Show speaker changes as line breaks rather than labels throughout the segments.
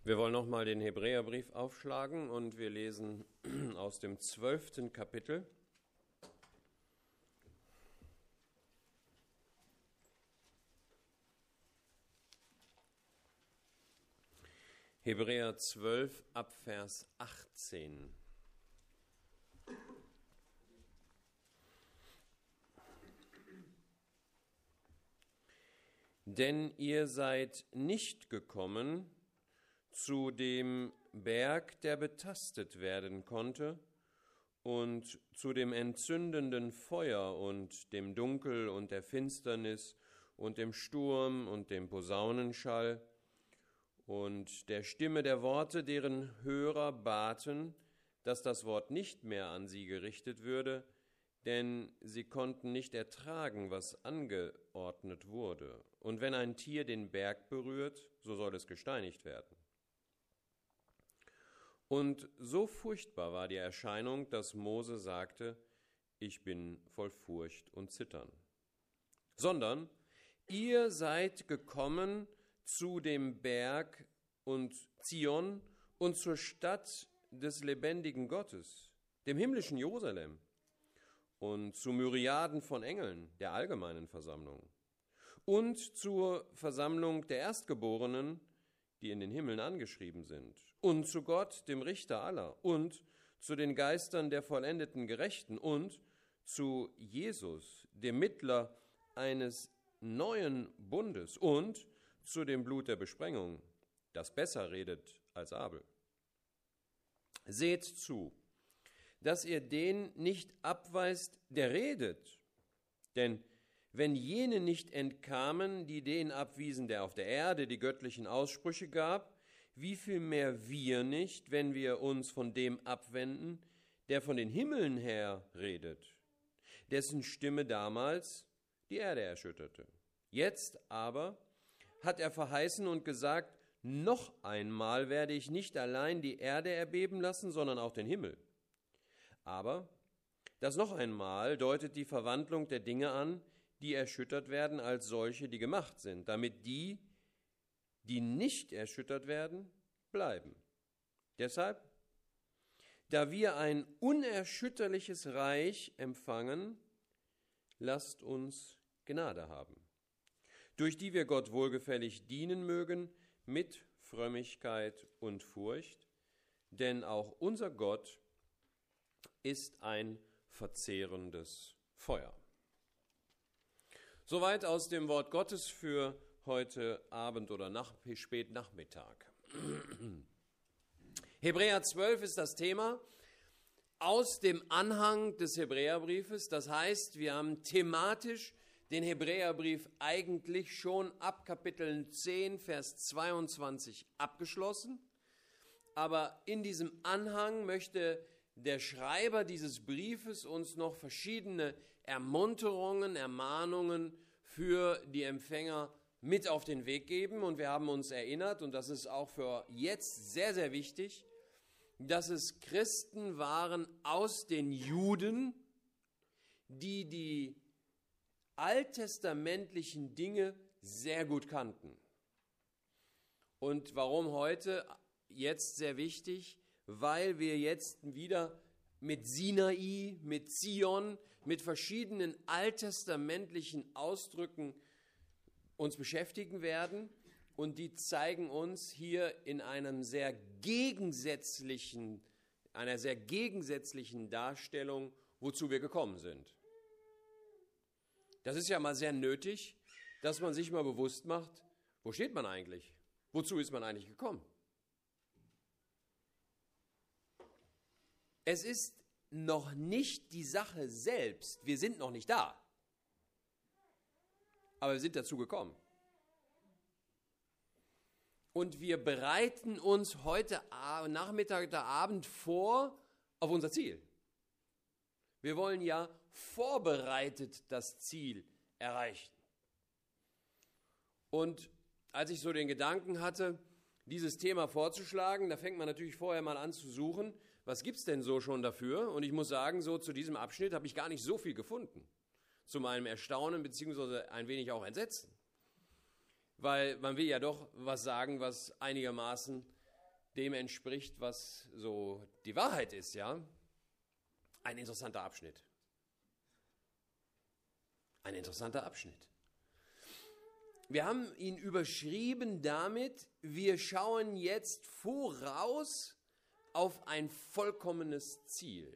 Wir wollen nochmal den Hebräerbrief aufschlagen und wir lesen aus dem 12. Kapitel. Hebräer 12 ab Vers 18. Denn ihr seid nicht gekommen zu dem Berg, der betastet werden konnte, und zu dem entzündenden Feuer und dem Dunkel und der Finsternis und dem Sturm und dem Posaunenschall und der Stimme der Worte, deren Hörer baten, dass das Wort nicht mehr an sie gerichtet würde, denn sie konnten nicht ertragen, was angeordnet wurde. Und wenn ein Tier den Berg berührt, so soll es gesteinigt werden. Und so furchtbar war die Erscheinung, dass Mose sagte, ich bin voll Furcht und Zittern. Sondern ihr seid gekommen zu dem Berg und Zion und zur Stadt des lebendigen Gottes, dem himmlischen Jerusalem, und zu Myriaden von Engeln der allgemeinen Versammlung und zur Versammlung der Erstgeborenen, die in den Himmeln angeschrieben sind, und zu Gott, dem Richter aller, und zu den Geistern der vollendeten Gerechten und zu Jesus, dem Mittler eines neuen Bundes, und zu dem Blut der Besprengung, das besser redet als Abel. Seht zu, dass ihr den nicht abweist, der redet. Denn wenn jene nicht entkamen, die den abwiesen, der auf der Erde die göttlichen Aussprüche gab, wie viel mehr wir nicht, wenn wir uns von dem abwenden, der von den Himmeln her redet, dessen Stimme damals die Erde erschütterte. Jetzt aber hat er verheißen und gesagt, noch einmal werde ich nicht allein die Erde erbeben lassen, sondern auch den Himmel. Aber das noch einmal deutet die Verwandlung der Dinge an, die erschüttert werden als solche, die gemacht sind, damit die, die nicht erschüttert werden, bleiben. Deshalb, da wir ein unerschütterliches Reich empfangen, lasst uns Gnade haben, durch die wir Gott wohlgefällig dienen mögen mit Frömmigkeit und Furcht, denn auch unser Gott ist ein verzehrendes Feuer. Soweit aus dem Wort Gottes für heute Abend oder Spätnachmittag. Hebräer 12 ist das Thema aus dem Anhang des Hebräerbriefes. Das heißt, wir haben thematisch den Hebräerbrief eigentlich schon ab Kapitel 10, Vers 22 abgeschlossen. Aber in diesem Anhang möchte der Schreiber dieses Briefes uns noch verschiedene Ermunterungen, Ermahnungen für die Empfänger mit auf den Weg geben. Und wir haben uns erinnert, und das ist auch für jetzt sehr, sehr wichtig, dass es Christen waren aus den Juden, die die alttestamentlichen Dinge sehr gut kannten. Und warum heute jetzt sehr wichtig? Weil wir jetzt wieder mit Sinai, mit Zion, mit verschiedenen alttestamentlichen Ausdrücken uns beschäftigen werden. Und die zeigen uns hier in einer sehr gegensätzlichen Darstellung, wozu wir gekommen sind. Das ist ja mal sehr nötig, dass man sich mal bewusst macht, wo steht man eigentlich? Wozu ist man eigentlich gekommen? Es ist noch nicht die Sache selbst. Wir sind noch nicht da. Aber wir sind dazu gekommen. Und wir bereiten uns heute Nachmittag oder Abend vor auf unser Ziel. Wir wollen ja vorbereitet das Ziel erreichen. Und als ich so den Gedanken hatte, dieses Thema vorzuschlagen, da fängt man natürlich vorher mal an zu suchen, was gibt's denn so schon dafür? Und ich muss sagen, so zu diesem Abschnitt habe ich gar nicht so viel gefunden. Zu meinem Erstaunen bzw. ein wenig auch Entsetzen. Weil man will ja doch was sagen, was einigermaßen dem entspricht, was so die Wahrheit ist, ja? Ein interessanter Abschnitt. Ein interessanter Abschnitt. Wir haben ihn überschrieben damit, wir schauen jetzt voraus auf ein vollkommenes Ziel.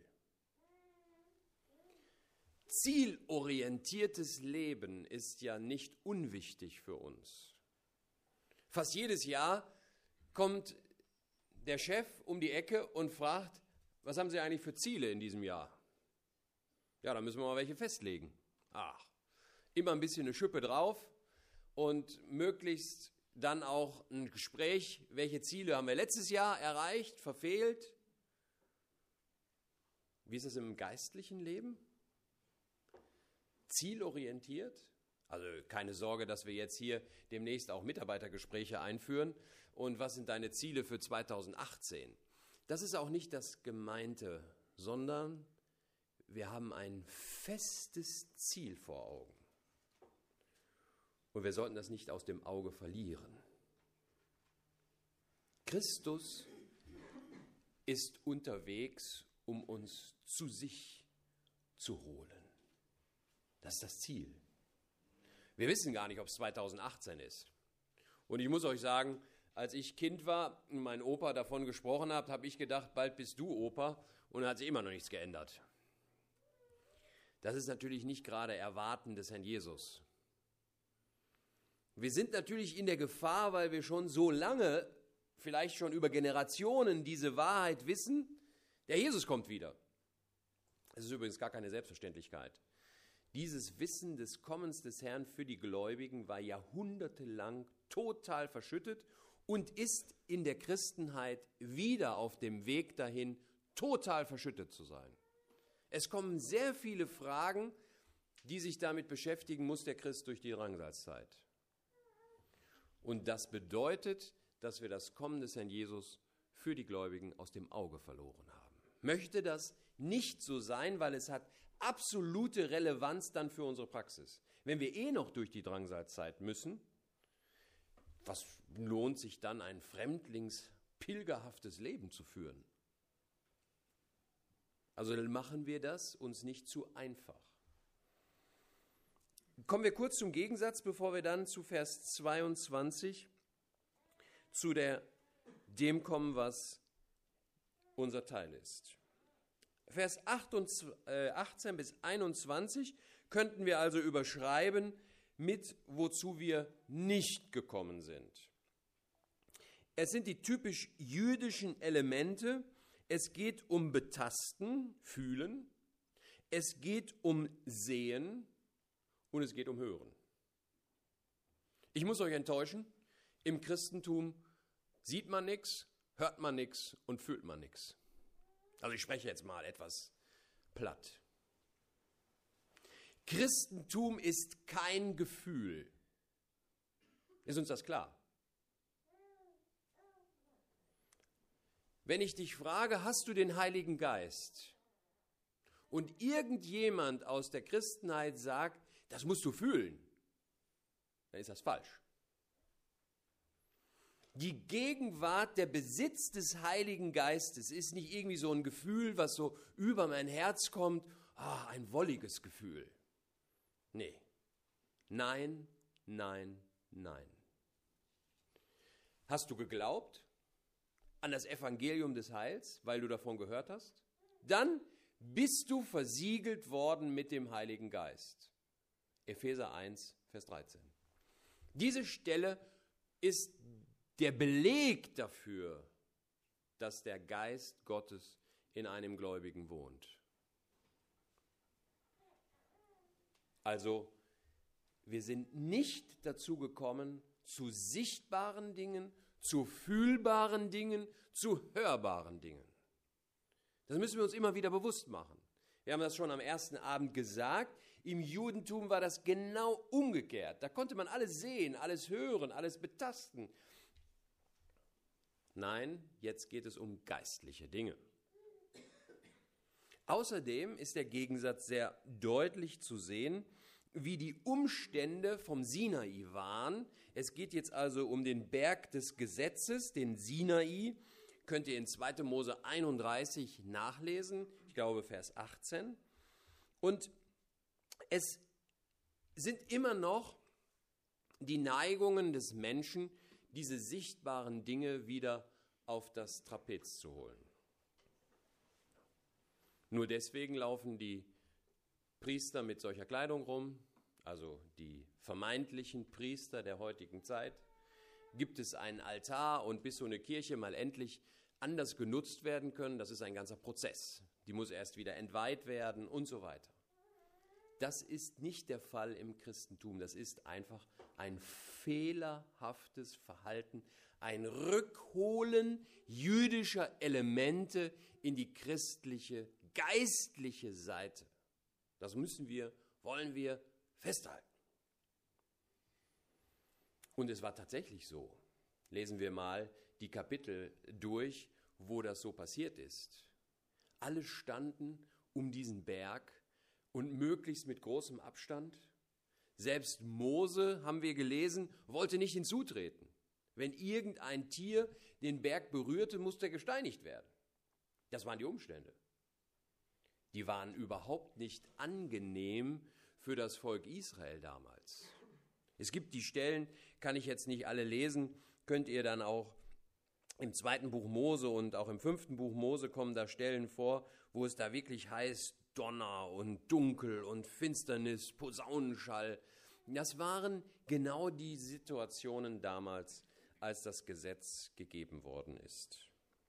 Zielorientiertes Leben ist ja nicht unwichtig für uns. Fast jedes Jahr kommt der Chef um die Ecke und fragt, was haben Sie eigentlich für Ziele in diesem Jahr? Ja, da müssen wir mal welche festlegen. Ach, immer ein bisschen eine Schippe drauf und möglichst dann auch ein Gespräch, welche Ziele haben wir letztes Jahr erreicht, verfehlt. Wie ist es im geistlichen Leben? Zielorientiert? Also keine Sorge, dass wir jetzt hier demnächst auch Mitarbeitergespräche einführen. Und was sind deine Ziele für 2018? Das ist auch nicht das Gemeinte, sondern wir haben ein festes Ziel vor Augen. Und wir sollten das nicht aus dem Auge verlieren. Christus ist unterwegs, um uns zu sich zu holen. Das ist das Ziel. Wir wissen gar nicht, ob es 2018 ist. Und ich muss euch sagen, als ich Kind war und mein Opa davon gesprochen hat, habe ich gedacht, bald bist du Opa, und dann hat sich immer noch nichts geändert. Das ist natürlich nicht gerade Erwarten des Herrn Jesus. Wir sind natürlich in der Gefahr, weil wir schon so lange, vielleicht schon über Generationen, diese Wahrheit wissen, der Jesus kommt wieder. Es ist übrigens gar keine Selbstverständlichkeit. Dieses Wissen des Kommens des Herrn für die Gläubigen war jahrhundertelang total verschüttet und ist in der Christenheit wieder auf dem Weg dahin, total verschüttet zu sein. Es kommen sehr viele Fragen, die sich damit beschäftigen muss der Christ durch die Drangsalzzeit. Und das bedeutet, dass wir das Kommen des Herrn Jesus für die Gläubigen aus dem Auge verloren haben. Möchte das nicht so sein, weil es hat absolute Relevanz dann für unsere Praxis. Wenn wir noch durch die Drangsalzzeit müssen, was lohnt sich dann, ein fremdlingspilgerhaftes Leben zu führen? Also dann machen wir das uns nicht zu einfach. Kommen wir kurz zum Gegensatz, bevor wir dann zu Vers 22 zu dem kommen, was unser Teil ist. Vers 18 bis 21 könnten wir also überschreiben mit, wozu wir nicht gekommen sind. Es sind die typisch jüdischen Elemente. Es geht um Betasten, Fühlen. Es geht um Sehen und es geht um Hören. Ich muss euch enttäuschen, im Christentum sieht man nichts, hört man nichts und fühlt man nichts. Also ich spreche jetzt mal etwas platt. Christentum ist kein Gefühl. Ist uns das klar? Wenn ich dich frage, hast du den Heiligen Geist? Und irgendjemand aus der Christenheit sagt, das musst du fühlen, dann ist das falsch. Die Gegenwart, der Besitz des Heiligen Geistes ist nicht irgendwie so ein Gefühl, was so über mein Herz kommt, ein wolliges Gefühl. Nee. Nein, nein, nein. Hast du geglaubt an das Evangelium des Heils, weil du davon gehört hast? Dann bist du versiegelt worden mit dem Heiligen Geist. Epheser 1, Vers 13. Diese Stelle ist der Beleg dafür, dass der Geist Gottes in einem Gläubigen wohnt. Also, wir sind nicht dazu gekommen, zu sichtbaren Dingen, zu fühlbaren Dingen, zu hörbaren Dingen. Das müssen wir uns immer wieder bewusst machen. Wir haben das schon am ersten Abend gesagt. Im Judentum war das genau umgekehrt. Da konnte man alles sehen, alles hören, alles betasten. Nein, jetzt geht es um geistliche Dinge. Außerdem ist der Gegensatz sehr deutlich zu sehen, wie die Umstände vom Sinai waren. Es geht jetzt also um den Berg des Gesetzes, den Sinai, könnt ihr in 2. Mose 31 nachlesen, ich glaube Vers 18. Und es sind immer noch die Neigungen des Menschen, diese sichtbaren Dinge wieder auf das Trapez zu holen. Nur deswegen laufen die Priester mit solcher Kleidung rum, also die vermeintlichen Priester der heutigen Zeit. Gibt es einen Altar und bis so eine Kirche mal endlich anders genutzt werden können, das ist ein ganzer Prozess. Die muss erst wieder entweiht werden und so weiter. Das ist nicht der Fall im Christentum. Das ist einfach ein fehlerhaftes Verhalten, ein Rückholen jüdischer Elemente in die christliche, geistliche Seite. Das wollen wir festhalten. Und es war tatsächlich so. Lesen wir mal die Kapitel durch, wo das so passiert ist. Alle standen um diesen Berg und möglichst mit großem Abstand. Selbst Mose, haben wir gelesen, wollte nicht hinzutreten. Wenn irgendein Tier den Berg berührte, musste er gesteinigt werden. Das waren die Umstände. Die waren überhaupt nicht angenehm für das Volk Israel damals. Es gibt die Stellen, kann ich jetzt nicht alle lesen, könnt ihr dann auch im 2. Buch Mose und auch im 5. Buch Mose kommen da Stellen vor, wo es da wirklich heißt, Donner und Dunkel und Finsternis, Posaunenschall. Das waren genau die Situationen damals, als das Gesetz gegeben worden ist.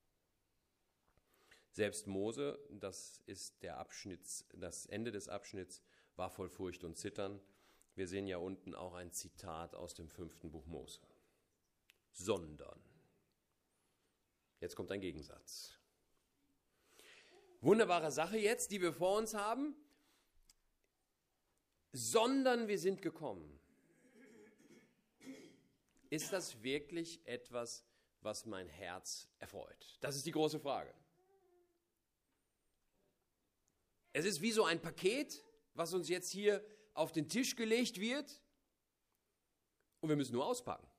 Selbst Mose, das ist das Ende des Abschnitts, war voll Furcht und Zittern. Wir sehen ja unten auch ein Zitat aus dem 5. Buch Mose. Sondern. Jetzt kommt ein Gegensatz. Wunderbare Sache jetzt, die wir vor uns haben. Sondern wir sind gekommen. Ist das wirklich etwas, was mein Herz erfreut? Das ist die große Frage. Es ist wie so ein Paket, was uns jetzt hier auf den Tisch gelegt wird und wir müssen nur auspacken.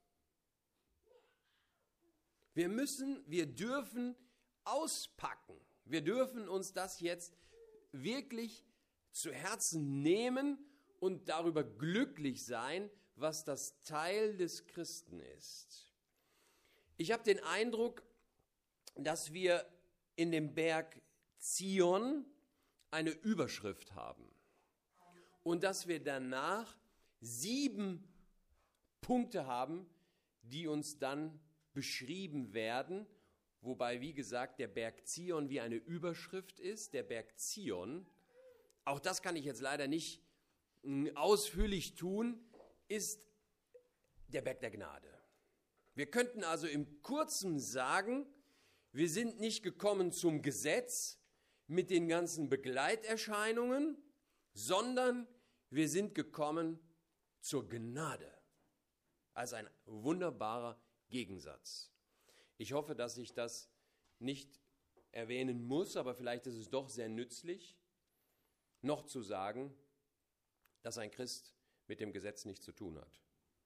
Wir dürfen auspacken. Wir dürfen uns das jetzt wirklich zu Herzen nehmen und darüber glücklich sein, was das Teil des Christen ist. Ich habe den Eindruck, dass wir in dem Berg Zion eine Überschrift haben und dass wir danach 7 Punkte haben, die uns dann beschrieben werden, wobei, wie gesagt, der Berg Zion wie eine Überschrift ist. Der Berg Zion, auch das kann ich jetzt leider nicht ausführlich tun, ist der Berg der Gnade. Wir könnten also im Kurzen sagen, wir sind nicht gekommen zum Gesetz mit den ganzen Begleiterscheinungen, sondern wir sind gekommen zur Gnade. Also ein wunderbarer Gegensatz. Ich hoffe, dass ich das nicht erwähnen muss, aber vielleicht ist es doch sehr nützlich, noch zu sagen, dass ein Christ mit dem Gesetz nichts zu tun hat.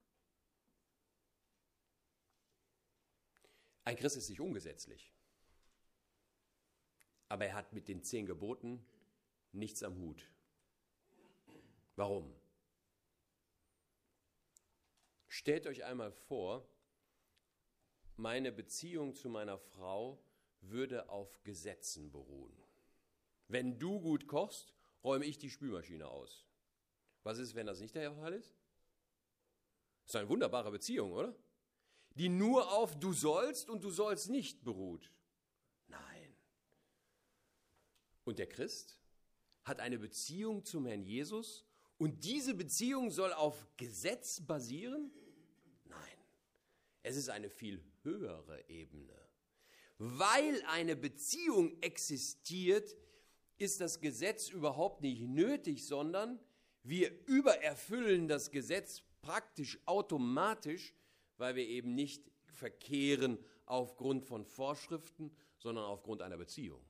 Ein Christ ist nicht ungesetzlich, aber er hat mit den 10 Geboten nichts am Hut. Warum? Stellt euch einmal vor, meine Beziehung zu meiner Frau würde auf Gesetzen beruhen. Wenn du gut kochst, räume ich die Spülmaschine aus. Was ist, wenn das nicht der Fall ist? Das ist eine wunderbare Beziehung, oder? Die nur auf du sollst und du sollst nicht beruht. Nein. Und der Christ hat eine Beziehung zum Herrn Jesus und diese Beziehung soll auf Gesetz basieren? Nein. Es ist eine viel höhere Ebene. Weil eine Beziehung existiert, ist das Gesetz überhaupt nicht nötig, sondern wir übererfüllen das Gesetz praktisch automatisch, weil wir eben nicht verkehren aufgrund von Vorschriften, sondern aufgrund einer Beziehung.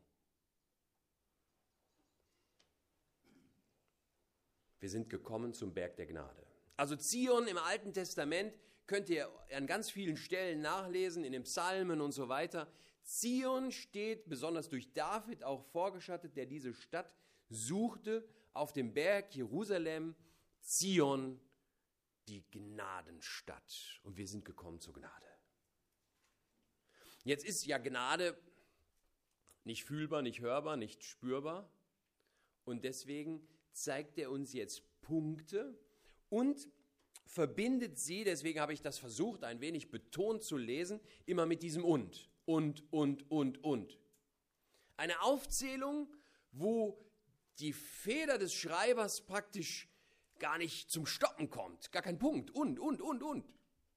Wir sind gekommen zum Berg der Gnade. Also Zion im Alten Testament könnt ihr an ganz vielen Stellen nachlesen, in den Psalmen und so weiter. Zion steht, besonders durch David auch vorgeschattet, der diese Stadt suchte, auf dem Berg Jerusalem, Zion, die Gnadenstadt. Und wir sind gekommen zur Gnade. Jetzt ist ja Gnade nicht fühlbar, nicht hörbar, nicht spürbar. Und deswegen zeigt er uns jetzt Punkte und verbindet sie, deswegen habe ich das versucht, ein wenig betont zu lesen, immer mit diesem und. Eine Aufzählung, wo die Feder des Schreibers praktisch gar nicht zum Stoppen kommt, gar kein Punkt, und.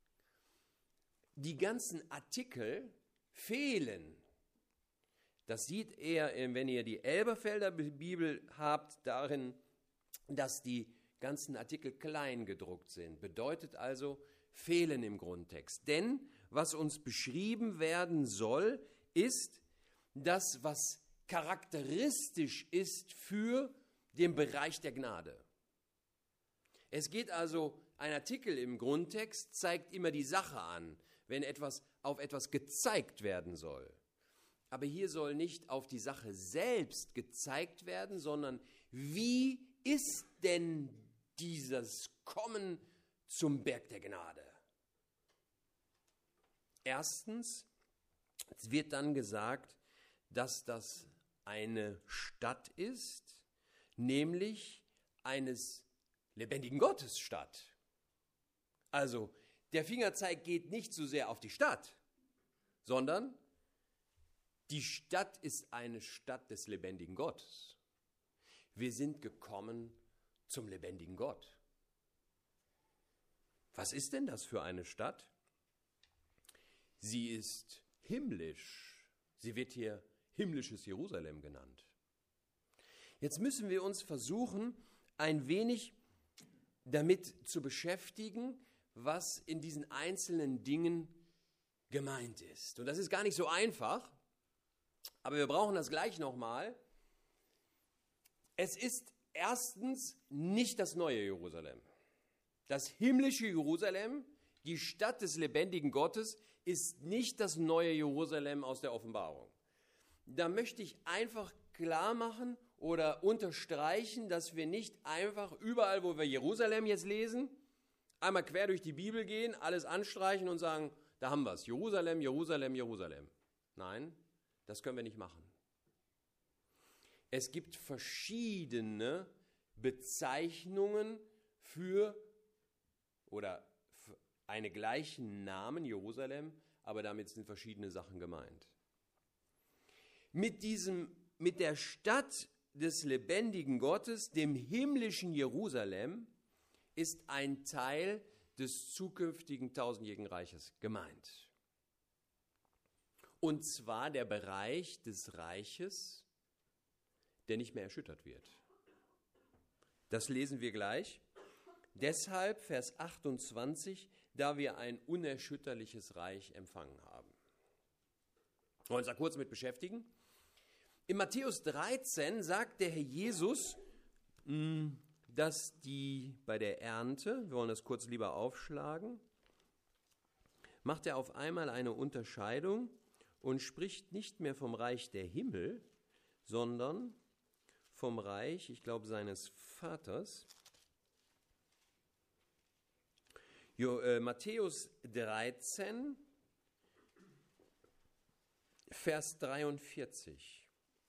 Die ganzen Artikel fehlen. Das sieht er, wenn ihr die Elberfelder Bibel habt, darin, dass die ganzen Artikel klein gedruckt sind. Bedeutet also, fehlen im Grundtext. Denn was uns beschrieben werden soll, ist das, was charakteristisch ist für den Bereich der Gnade. Es geht also, ein Artikel im Grundtext zeigt immer die Sache an, wenn auf etwas gezeigt werden soll. Aber hier soll nicht auf die Sache selbst gezeigt werden, sondern wie ist denn dieses Kommen zum Berg der Gnade? Erstens, es wird dann gesagt, dass das eine Stadt ist, nämlich eines lebendigen Gottes Stadt. Also, der Fingerzeig geht nicht so sehr auf die Stadt, sondern die Stadt ist eine Stadt des lebendigen Gottes. Wir sind gekommen zum lebendigen Gott. Was ist denn das für eine Stadt? Sie ist himmlisch. Sie wird hier himmlisches Jerusalem genannt. Jetzt müssen wir uns versuchen, ein wenig damit zu beschäftigen, was in diesen einzelnen Dingen gemeint ist. Und das ist gar nicht so einfach, aber wir brauchen das gleich nochmal. Es ist erstens nicht das neue Jerusalem. Das himmlische Jerusalem, die Stadt des lebendigen Gottes, ist nicht das neue Jerusalem aus der Offenbarung. Da möchte ich einfach klar machen oder unterstreichen, dass wir nicht einfach überall, wo wir Jerusalem jetzt lesen, einmal quer durch die Bibel gehen, alles anstreichen und sagen, da haben wir es, Jerusalem, Jerusalem, Jerusalem. Nein, das können wir nicht machen. Es gibt verschiedene Bezeichnungen für einen gleichen Namen, Jerusalem, aber damit sind verschiedene Sachen gemeint. Mit der Stadt des lebendigen Gottes, dem himmlischen Jerusalem, ist ein Teil des zukünftigen tausendjährigen Reiches gemeint. Und zwar der Bereich des Reiches, der nicht mehr erschüttert wird. Das lesen wir gleich. Deshalb, Vers 28, da wir ein unerschütterliches Reich empfangen haben. Wir wollen uns da kurz mit beschäftigen. In Matthäus 13 sagt der Herr Jesus, dass bei der Ernte, wir wollen das kurz lieber aufschlagen, macht er auf einmal eine Unterscheidung und spricht nicht mehr vom Reich der Himmel, sondern vom Reich, ich glaube, seines Vaters. Matthäus 13, Vers 43.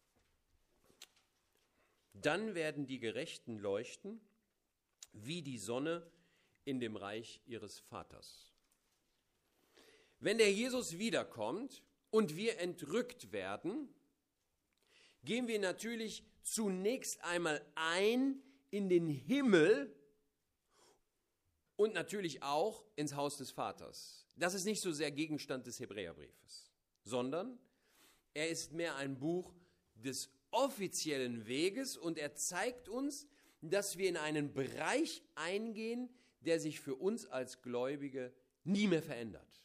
Dann werden die Gerechten leuchten wie die Sonne in dem Reich ihres Vaters. Wenn der Jesus wiederkommt und wir entrückt werden, gehen wir natürlich zunächst einmal ein in den Himmel und natürlich auch ins Haus des Vaters. Das ist nicht so sehr Gegenstand des Hebräerbriefes, sondern er ist mehr ein Buch des offiziellen Weges und er zeigt uns, dass wir in einen Bereich eingehen, der sich für uns als Gläubige nie mehr verändert.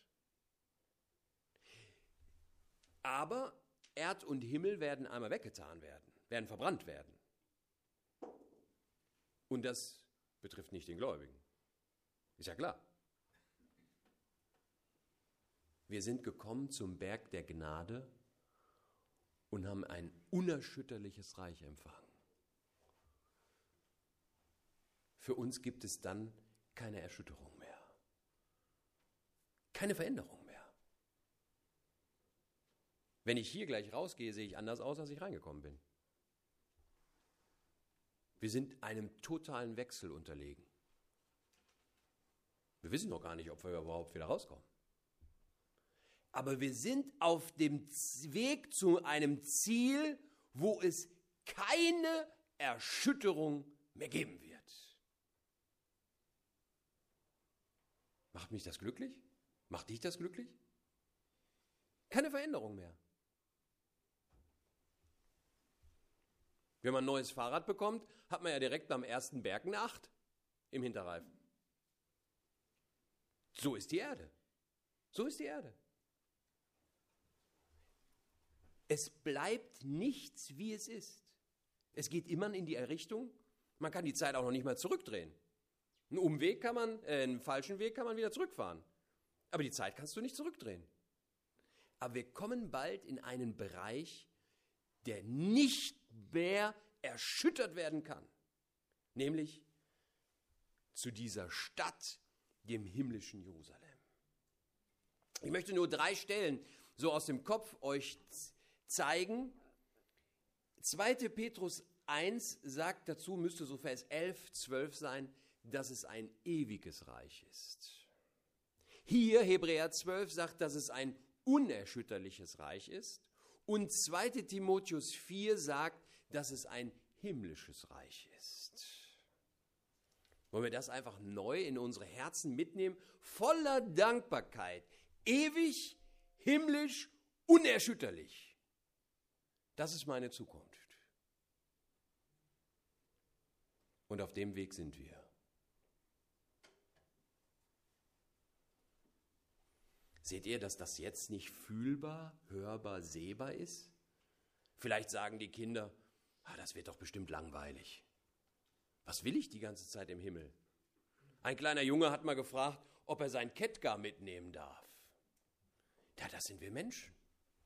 Aber Erd und Himmel werden einmal weggetan werden, werden verbrannt werden. Und das betrifft nicht den Gläubigen. Ist ja klar. Wir sind gekommen zum Berg der Gnade, und haben ein unerschütterliches Reich empfangen. Für uns gibt es dann keine Erschütterung mehr, keine Veränderung mehr. Wenn ich hier gleich rausgehe, sehe ich anders aus, als ich reingekommen bin. Wir sind einem totalen Wechsel unterlegen. Wir wissen noch gar nicht, ob wir überhaupt wieder rauskommen. Aber wir sind auf dem Weg zu einem Ziel, wo es keine Erschütterung mehr geben wird. Macht mich das glücklich? Macht dich das glücklich? Keine Veränderung mehr. Wenn man ein neues Fahrrad bekommt, hat man ja direkt beim ersten Berg eine 8 im Hinterreifen. So ist die Erde. So ist die Erde. Es bleibt nichts, wie es ist. Es geht immer in die Richtung. Man kann die Zeit auch noch nicht mal zurückdrehen. Einen falschen Weg kann man wieder zurückfahren. Aber die Zeit kannst du nicht zurückdrehen. Aber wir kommen bald in einen Bereich, der nicht mehr erschüttert werden kann. Nämlich zu dieser Stadt, dem himmlischen Jerusalem. Ich möchte nur 3 Stellen so aus dem Kopf euch zeigen. 2. Petrus 1 sagt dazu, müsste so Vers 11, 12 sein, dass es ein ewiges Reich ist. Hier, Hebräer 12, sagt, dass es ein unerschütterliches Reich ist. Und 2. Timotheus 4 sagt, dass es ein himmlisches Reich ist. Wollen wir das einfach neu in unsere Herzen mitnehmen? Voller Dankbarkeit. Ewig, himmlisch, unerschütterlich. Das ist meine Zukunft. Und auf dem Weg sind wir. Seht ihr, dass das jetzt nicht fühlbar, hörbar, sehbar ist? Vielleicht sagen die Kinder, das wird doch bestimmt langweilig. Was will ich die ganze Zeit im Himmel? Ein kleiner Junge hat mal gefragt, ob er sein Kettgar mitnehmen darf. Ja, das sind wir Menschen.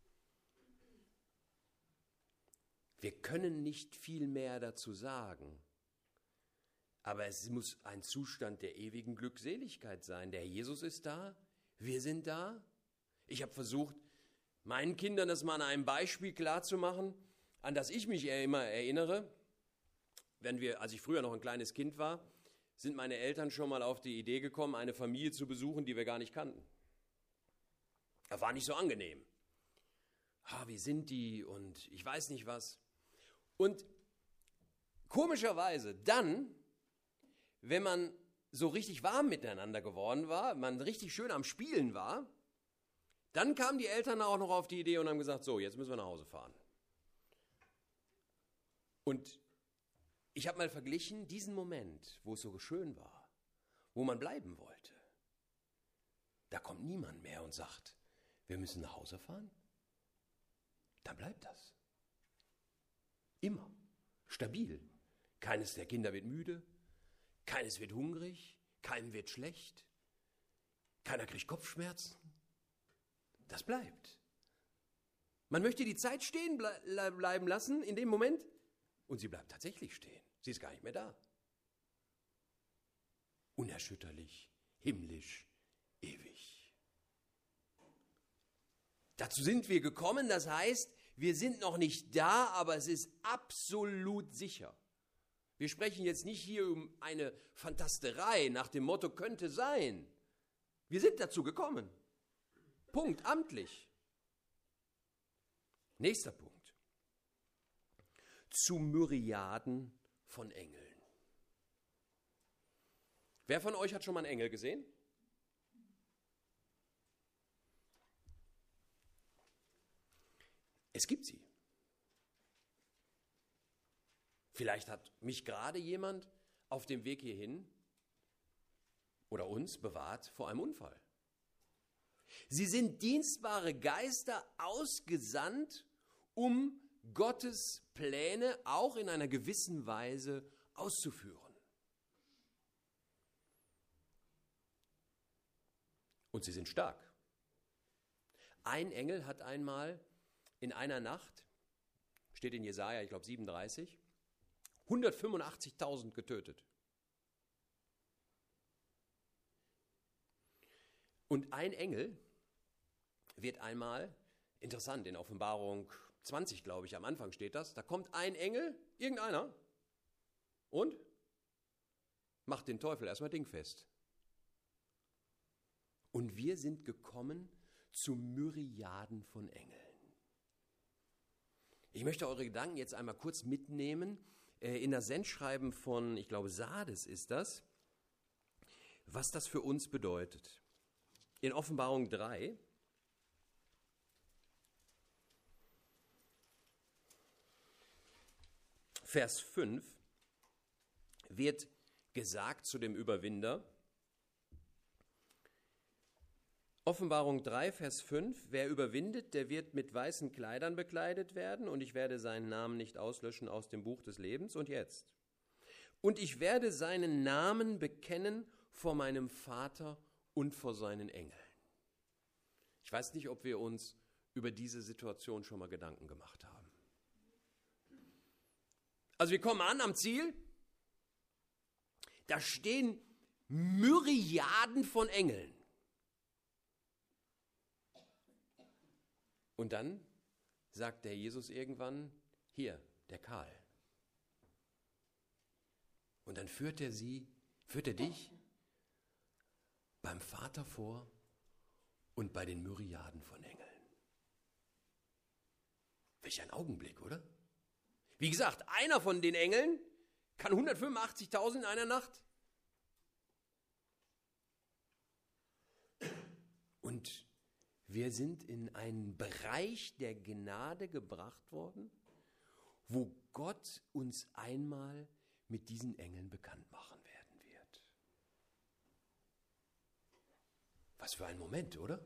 Wir können nicht viel mehr dazu sagen. Aber es muss ein Zustand der ewigen Glückseligkeit sein. Der Herr Jesus ist da, wir sind da. Ich habe versucht, meinen Kindern das mal an einem Beispiel klarzumachen, an das ich mich immer erinnere. Als ich früher noch ein kleines Kind war, sind meine Eltern schon mal auf die Idee gekommen, eine Familie zu besuchen, die wir gar nicht kannten. Das war nicht so angenehm. Wie sind die und ich weiß nicht was. Und komischerweise dann, wenn man so richtig warm miteinander geworden war, man richtig schön am Spielen war, dann kamen die Eltern auch noch auf die Idee und haben gesagt, so, jetzt müssen wir nach Hause fahren. Und ich habe mal verglichen, diesen Moment, wo es so schön war, wo man bleiben wollte, da kommt niemand mehr und sagt, wir müssen nach Hause fahren. Dann bleibt das. Immer. Stabil. Keines der Kinder wird müde, keines wird hungrig, keinem wird schlecht, keiner kriegt Kopfschmerzen. Das bleibt. Man möchte die Zeit stehen bleiben lassen in dem Moment und sie bleibt tatsächlich stehen. Sie ist gar nicht mehr da. Unerschütterlich, himmlisch, ewig. Dazu sind wir gekommen, das heißt, wir sind noch nicht da, aber es ist absolut sicher. Wir sprechen jetzt nicht hier um eine Fantasterei nach dem Motto, könnte sein. Wir sind dazu gekommen. Punkt, amtlich. Nächster Punkt. Zu Myriaden von Engeln. Wer von euch hat schon mal einen Engel gesehen? Es gibt sie. Vielleicht hat mich gerade jemand auf dem Weg hierhin oder uns bewahrt vor einem Unfall. Sie sind dienstbare Geister ausgesandt, um Gottes Pläne auch in einer gewissen Weise auszuführen. Und sie sind stark. Ein Engel hat einmal in einer Nacht steht in Jesaja, ich glaube 37, 185.000 getötet. Und ein Engel wird einmal, interessant, in Offenbarung 20, glaube ich, am Anfang steht das, da kommt ein Engel, irgendeiner, und macht den Teufel erstmal dingfest. Und wir sind gekommen zu Myriaden von Engeln. Ich möchte eure Gedanken jetzt einmal kurz mitnehmen, in das Sendschreiben von, ich glaube, Sardes ist das, was das für uns bedeutet. In Offenbarung 3, Vers 5, wird gesagt zu dem Überwinder, Offenbarung 3, Vers 5, wer überwindet, der wird mit weißen Kleidern bekleidet werden und ich werde seinen Namen nicht auslöschen aus dem Buch des Lebens. Und jetzt? Und ich werde seinen Namen bekennen vor meinem Vater und vor seinen Engeln. Ich weiß nicht, ob wir uns über diese Situation schon mal Gedanken gemacht haben. Also wir kommen an am Ziel, da stehen Myriaden von Engeln. Und dann sagt der Jesus irgendwann, hier, der Karl. Und dann führt er dich beim Vater vor und bei den Myriaden von Engeln. Welch ein Augenblick, oder? Wie gesagt, einer von den Engeln kann 185.000 in einer Nacht. Und wir sind in einen Bereich der Gnade gebracht worden, wo Gott uns einmal mit diesen Engeln bekannt machen werden wird. Was für ein Moment, oder?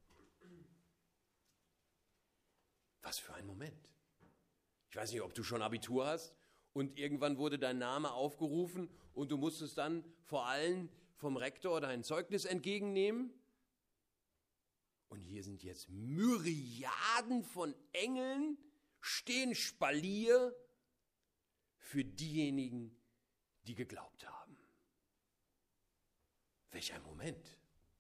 Was für ein Moment. Ich weiß nicht, ob du schon Abitur hast und irgendwann wurde dein Name aufgerufen und du musstest dann vor allen vom Rektor dein Zeugnis entgegennehmen. Und hier sind jetzt Myriaden von Engeln, stehen Spalier für diejenigen, die geglaubt haben. Welch ein Moment.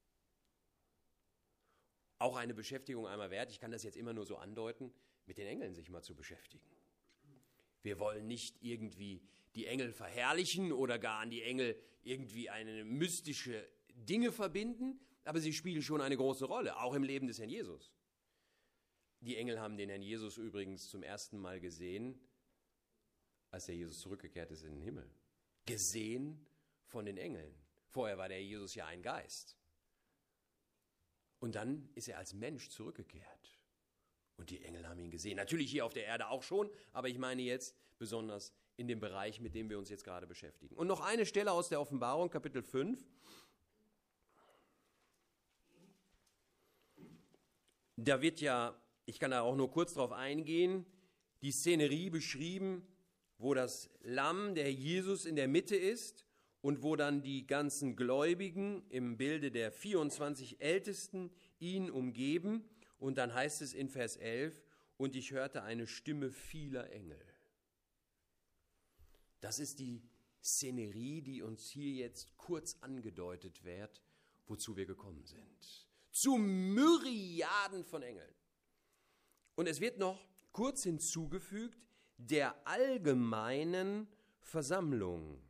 Auch eine Beschäftigung einmal wert, ich kann das jetzt immer nur so andeuten, mit den Engeln sich mal zu beschäftigen. Wir wollen nicht irgendwie die Engel verherrlichen oder gar an die Engel irgendwie eine mystische Dinge verbinden, aber sie spielen schon eine große Rolle, auch im Leben des Herrn Jesus. Die Engel haben den Herrn Jesus übrigens zum ersten Mal gesehen, als der Jesus zurückgekehrt ist in den Himmel. Gesehen von den Engeln. Vorher war der Jesus ja ein Geist. Und dann ist er als Mensch zurückgekehrt. Und die Engel haben ihn gesehen. Natürlich hier auf der Erde auch schon, aber ich meine jetzt besonders in dem Bereich, mit dem wir uns jetzt gerade beschäftigen. Und noch eine Stelle aus der Offenbarung, Kapitel 5. Da wird ja, ich kann da auch nur kurz drauf eingehen, die Szenerie beschrieben, wo das Lamm, der Jesus, in der Mitte ist und wo dann die ganzen Gläubigen im Bilde der 24 Ältesten ihn umgeben. Und dann heißt es in Vers 11, und ich hörte eine Stimme vieler Engel. Das ist die Szenerie, die uns hier jetzt kurz angedeutet wird, wozu wir gekommen sind. Zu Myriaden von Engeln. Und es wird noch kurz hinzugefügt, der allgemeinen Versammlung.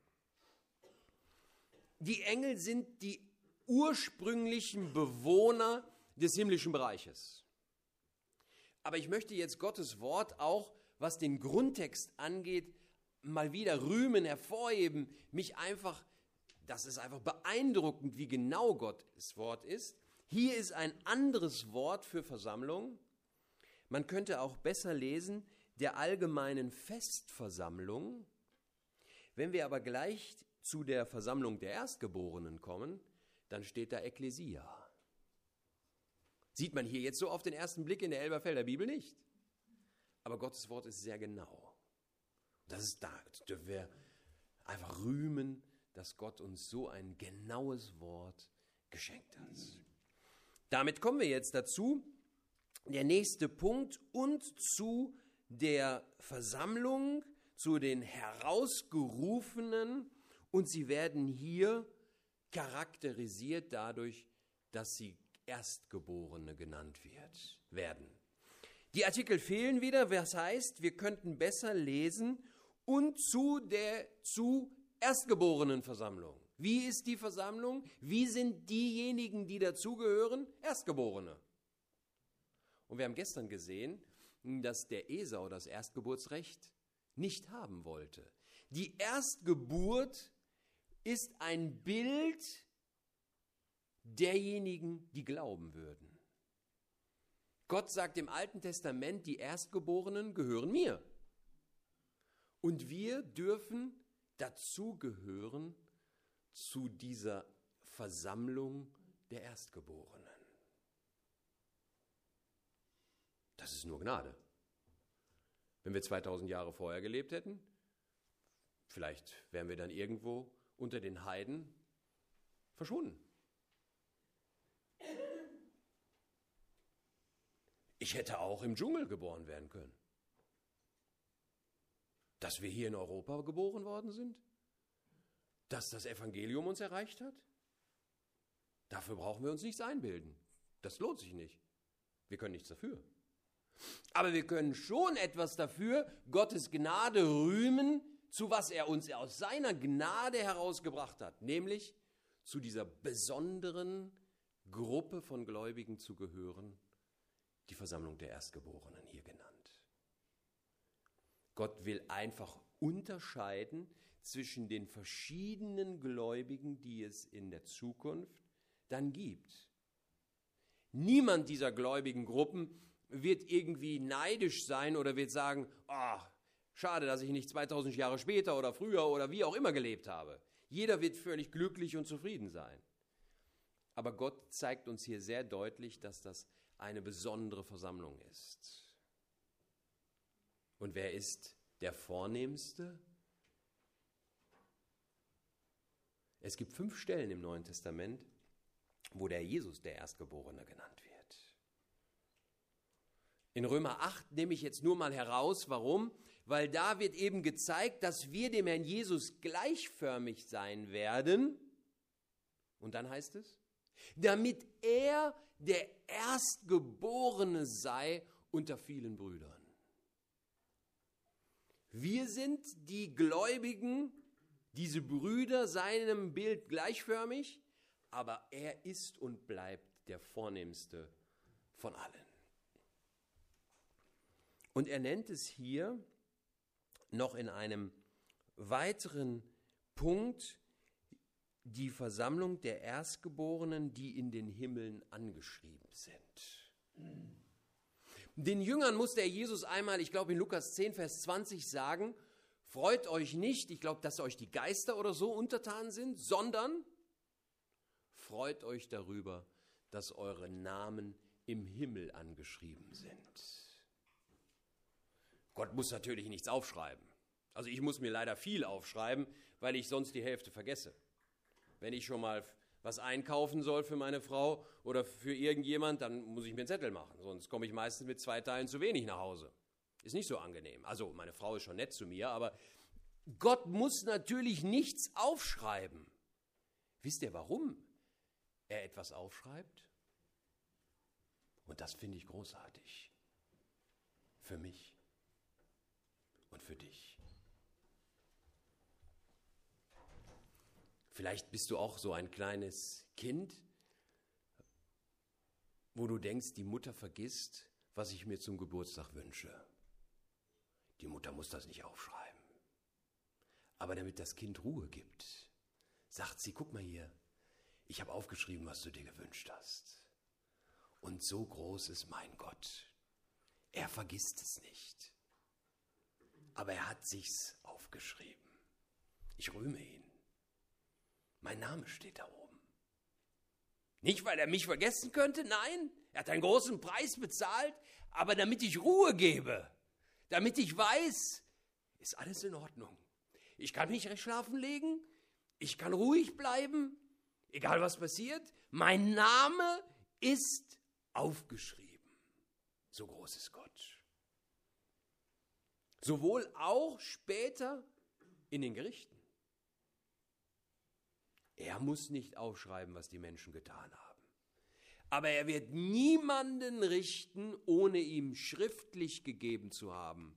Die Engel sind die ursprünglichen Bewohner des himmlischen Bereiches. Aber ich möchte jetzt Gottes Wort auch, was den Grundtext angeht, mal wieder rühmen, hervorheben, das ist einfach beeindruckend, wie genau Gottes Wort ist. Hier ist ein anderes Wort für Versammlung. Man könnte auch besser lesen, der allgemeinen Festversammlung. Wenn wir aber gleich zu der Versammlung der Erstgeborenen kommen, dann steht da Ekklesia. Sieht man hier jetzt so auf den ersten Blick in der Elberfelder Bibel nicht. Aber Gottes Wort ist sehr genau. Das dürfen wir einfach rühmen, dass Gott uns so ein genaues Wort geschenkt hat. Damit kommen wir jetzt dazu, der nächste Punkt, und zu der Versammlung, zu den Herausgerufenen, und sie werden hier charakterisiert dadurch, dass sie Erstgeborene genannt werden. Die Artikel fehlen wieder, was heißt, wir könnten besser lesen, und zu Erstgeborenenversammlung. Wie ist die Versammlung? Wie sind diejenigen, die dazugehören? Erstgeborene. Und wir haben gestern gesehen, dass der Esau das Erstgeburtsrecht nicht haben wollte. Die Erstgeburt ist ein Bild derjenigen, die glauben würden. Gott sagt im Alten Testament, die Erstgeborenen gehören mir. Und wir dürfen dazugehören zu dieser Versammlung der Erstgeborenen. Das ist nur Gnade. Wenn wir 2000 Jahre vorher gelebt hätten, vielleicht wären wir dann irgendwo unter den Heiden verschwunden. Ich hätte auch im Dschungel geboren werden können. Dass wir hier in Europa geboren worden sind, dass das Evangelium uns erreicht hat, dafür brauchen wir uns nichts einbilden. Das lohnt sich nicht. Wir können nichts dafür. Aber wir können schon etwas dafür, Gottes Gnade rühmen, zu was er uns aus seiner Gnade herausgebracht hat, nämlich zu dieser besonderen Gruppe von Gläubigen zu gehören, die Versammlung der Erstgeborenen hier genannt. Gott will einfach unterscheiden zwischen den verschiedenen Gläubigen, die es in der Zukunft dann gibt. Niemand dieser gläubigen Gruppen wird irgendwie neidisch sein oder wird sagen, schade, dass ich nicht 2000 Jahre später oder früher oder wie auch immer gelebt habe. Jeder wird völlig glücklich und zufrieden sein. Aber Gott zeigt uns hier sehr deutlich, dass das eine besondere Versammlung ist. Und wer ist der Vornehmste? Es gibt 5 Stellen im Neuen Testament, wo der Jesus der Erstgeborene genannt wird. In Römer 8 nehme ich jetzt nur mal heraus, warum? Weil da wird eben gezeigt, dass wir dem Herrn Jesus gleichförmig sein werden. Und dann heißt es, damit er der Erstgeborene sei unter vielen Brüdern. Wir sind die Gläubigen, diese Brüder seinem Bild gleichförmig, aber er ist und bleibt der Vornehmste von allen. Und er nennt es hier noch in einem weiteren Punkt die Versammlung der Erstgeborenen, die in den Himmeln angeschrieben sind. Den Jüngern musste der Jesus einmal, ich glaube in Lukas 10, Vers 20 sagen, freut euch nicht, ich glaube, dass euch die Geister oder so untertan sind, sondern freut euch darüber, dass eure Namen im Himmel angeschrieben sind. Gott muss natürlich nichts aufschreiben. Also ich muss mir leider viel aufschreiben, weil ich sonst die Hälfte vergesse. Wenn ich schon mal was einkaufen soll für meine Frau oder für irgendjemand, dann muss ich mir einen Zettel machen. Sonst komme ich meistens mit 2 Teilen zu wenig nach Hause. Ist nicht so angenehm. Also meine Frau ist schon nett zu mir, aber Gott muss natürlich nichts aufschreiben. Wisst ihr, warum er etwas aufschreibt? Und das finde ich großartig. Für mich und für dich. Vielleicht bist du auch so ein kleines Kind, wo du denkst, die Mutter vergisst, was ich mir zum Geburtstag wünsche. Die Mutter muss das nicht aufschreiben. Aber damit das Kind Ruhe gibt, sagt sie, guck mal hier, ich habe aufgeschrieben, was du dir gewünscht hast. Und so groß ist mein Gott. Er vergisst es nicht. Aber er hat sich's aufgeschrieben. Ich rühme ihn. Mein Name steht da oben. Nicht, weil er mich vergessen könnte, nein, er hat einen großen Preis bezahlt, aber damit ich Ruhe gebe, damit ich weiß, ist alles in Ordnung. Ich kann mich schlafen legen, ich kann ruhig bleiben, egal was passiert. Mein Name ist aufgeschrieben. So groß ist Gott. Sowohl auch später in den Gerichten. Er muss nicht aufschreiben, was die Menschen getan haben. Aber er wird niemanden richten, ohne ihm schriftlich gegeben zu haben.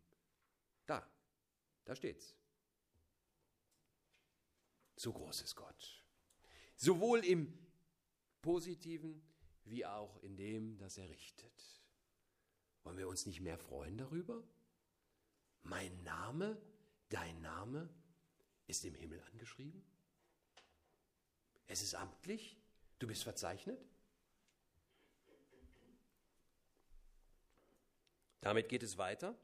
Da steht's. So groß ist Gott. Sowohl im Positiven wie auch in dem, dass er richtet. Wollen wir uns nicht mehr freuen darüber? Mein Name, dein Name ist im Himmel angeschrieben. Es ist amtlich. Du bist verzeichnet. Damit geht es weiter.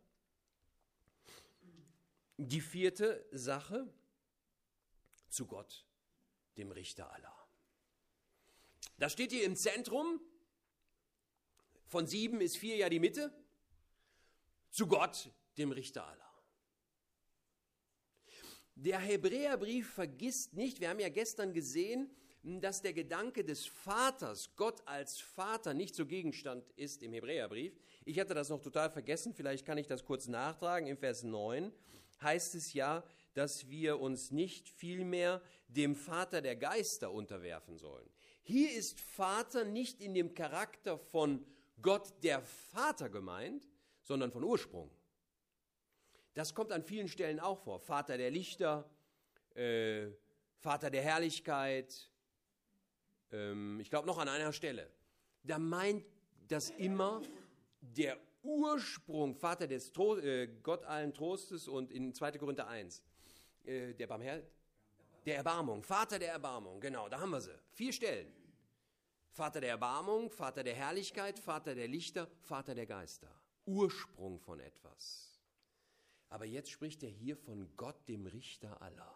Die vierte Sache, zu Gott, dem Richter aller. Das steht hier im Zentrum. Von 7 ist 4 ja die Mitte. Zu Gott, dem Richter aller. Der Hebräerbrief vergisst nicht, wir haben ja gestern gesehen, dass der Gedanke des Vaters, Gott als Vater, nicht so Gegenstand ist im Hebräerbrief. Ich hatte das noch total vergessen, vielleicht kann ich das kurz nachtragen. Im Vers 9 heißt es ja, dass wir uns nicht vielmehr dem Vater der Geister unterwerfen sollen. Hier ist Vater nicht in dem Charakter von Gott der Vater gemeint, sondern von Ursprung. Das kommt an vielen Stellen auch vor. Vater der Lichter, Vater der Herrlichkeit, ich glaube noch an einer Stelle. Da meint das immer der Ursprung, Vater des Gott allen Trostes und in 2. Korinther 1, der Erbarmung, Vater der Erbarmung, genau, da haben wir sie. 4 Stellen. Vater der Erbarmung, Vater der Herrlichkeit, Vater der Lichter, Vater der Geister. Ursprung von etwas. Aber jetzt spricht er hier von Gott, dem Richter aller.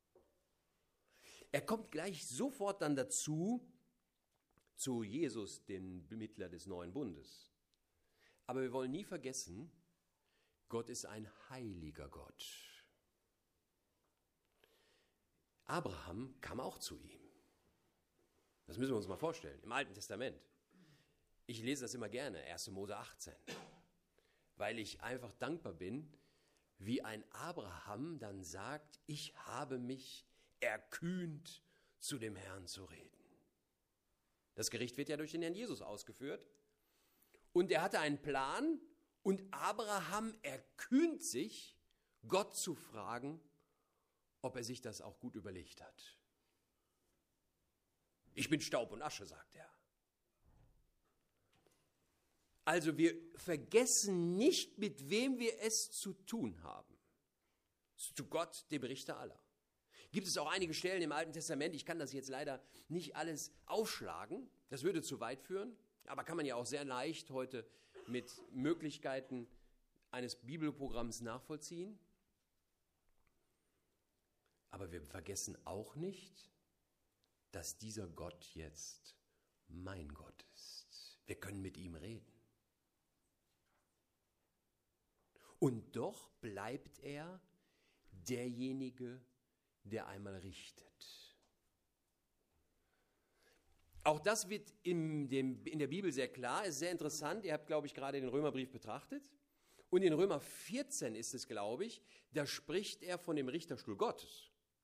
Er kommt gleich sofort dann dazu, zu Jesus, dem Mittler des neuen Bundes. Aber wir wollen nie vergessen, Gott ist ein heiliger Gott. Abraham kam auch zu ihm. Das müssen wir uns mal vorstellen, im Alten Testament. Ich lese das immer gerne, 1. Mose 18, weil ich einfach dankbar bin, wie ein Abraham dann sagt, ich habe mich erkühnt, zu dem Herrn zu reden. Das Gericht wird ja durch den Herrn Jesus ausgeführt. Und er hatte einen Plan und Abraham erkühnt sich, Gott zu fragen, ob er sich das auch gut überlegt hat. Ich bin Staub und Asche, sagt er. Also wir vergessen nicht, mit wem wir es zu tun haben. Zu Gott, dem Richter aller. Gibt es auch einige Stellen im Alten Testament, ich kann das jetzt leider nicht alles aufschlagen, das würde zu weit führen, aber kann man ja auch sehr leicht heute mit Möglichkeiten eines Bibelprogramms nachvollziehen. Aber wir vergessen auch nicht, dass dieser Gott jetzt mein Gott ist. Wir können mit ihm reden. Und doch bleibt er derjenige, der einmal richtet. Auch das wird in der Bibel sehr klar, ist sehr interessant. Ihr habt, glaube ich, gerade den Römerbrief betrachtet. Und in Römer 14 ist es, glaube ich, da spricht er von dem Richterstuhl Gottes.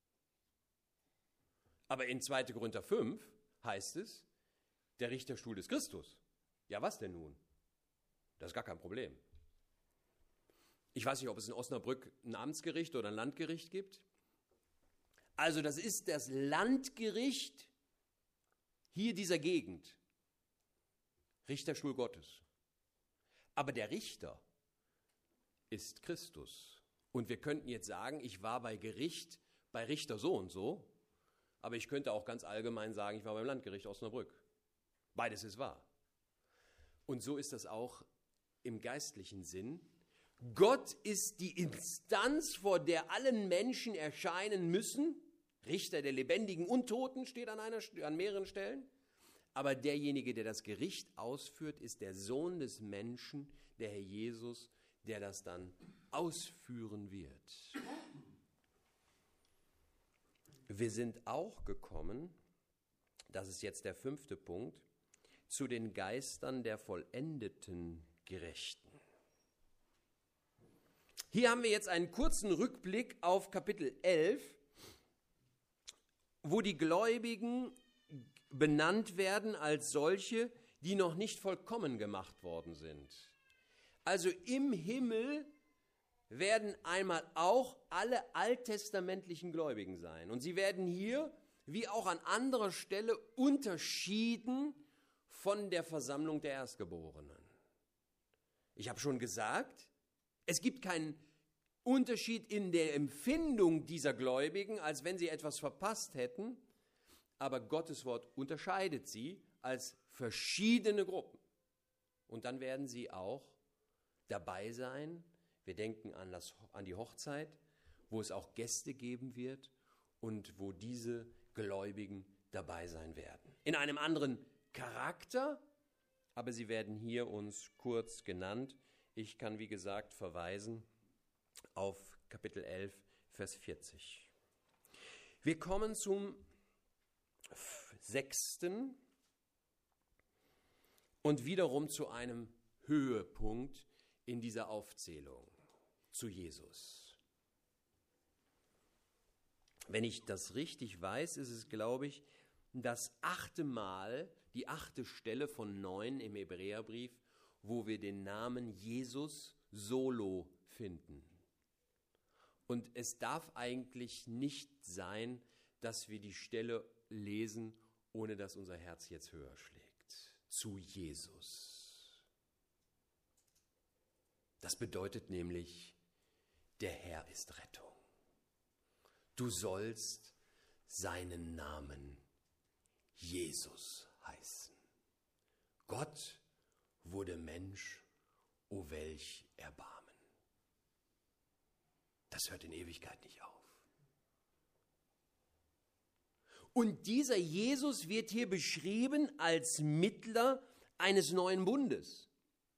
Aber in 2. Korinther 5 heißt es, der Richterstuhl des Christus. Ja, was denn nun? Das ist gar kein Problem. Ich weiß nicht, ob es in Osnabrück ein Amtsgericht oder ein Landgericht gibt. Also das ist das Landgericht hier dieser Gegend. Richterstuhl Gottes. Aber der Richter ist Christus. Und wir könnten jetzt sagen, ich war bei Gericht, bei Richter so und so. Aber ich könnte auch ganz allgemein sagen, ich war beim Landgericht Osnabrück. Beides ist wahr. Und so ist das auch im geistlichen Sinn. Gott ist die Instanz, vor der allen Menschen erscheinen müssen. Richter der Lebendigen und Toten steht an mehreren Stellen. Aber derjenige, der das Gericht ausführt, ist der Sohn des Menschen, der Herr Jesus, der das dann ausführen wird. Wir sind auch gekommen, das ist jetzt der 5. Punkt, zu den Geistern der vollendeten Gerechten. Hier haben wir jetzt einen kurzen Rückblick auf Kapitel 11, wo die Gläubigen benannt werden als solche, die noch nicht vollkommen gemacht worden sind. Also im Himmel werden einmal auch alle alttestamentlichen Gläubigen sein. Und sie werden hier, wie auch an anderer Stelle, unterschieden von der Versammlung der Erstgeborenen. Ich habe schon gesagt, es gibt keinen Unterschied in der Empfindung dieser Gläubigen, als wenn sie etwas verpasst hätten, aber Gottes Wort unterscheidet sie als verschiedene Gruppen. Und dann werden sie auch dabei sein. Wir denken an die Hochzeit, wo es auch Gäste geben wird und wo diese Gläubigen dabei sein werden. In einem anderen Charakter, aber sie werden hier uns kurz genannt. Ich kann, wie gesagt, verweisen auf Kapitel 11, Vers 40. Wir kommen zum 6. und wiederum zu einem Höhepunkt in dieser Aufzählung, zu Jesus. Wenn ich das richtig weiß, ist es, glaube ich, das 8. Mal, die 8. Stelle von 9 im Hebräerbrief, wo wir den Namen Jesus solo finden. Und es darf eigentlich nicht sein, dass wir die Stelle lesen, ohne dass unser Herz jetzt höher schlägt. Zu Jesus. Das bedeutet nämlich, der Herr ist Rettung. Du sollst seinen Namen Jesus heißen. Gott wurde Mensch, o welch Erbarmen. Das hört in Ewigkeit nicht auf. Und dieser Jesus wird hier beschrieben als Mittler eines neuen Bundes.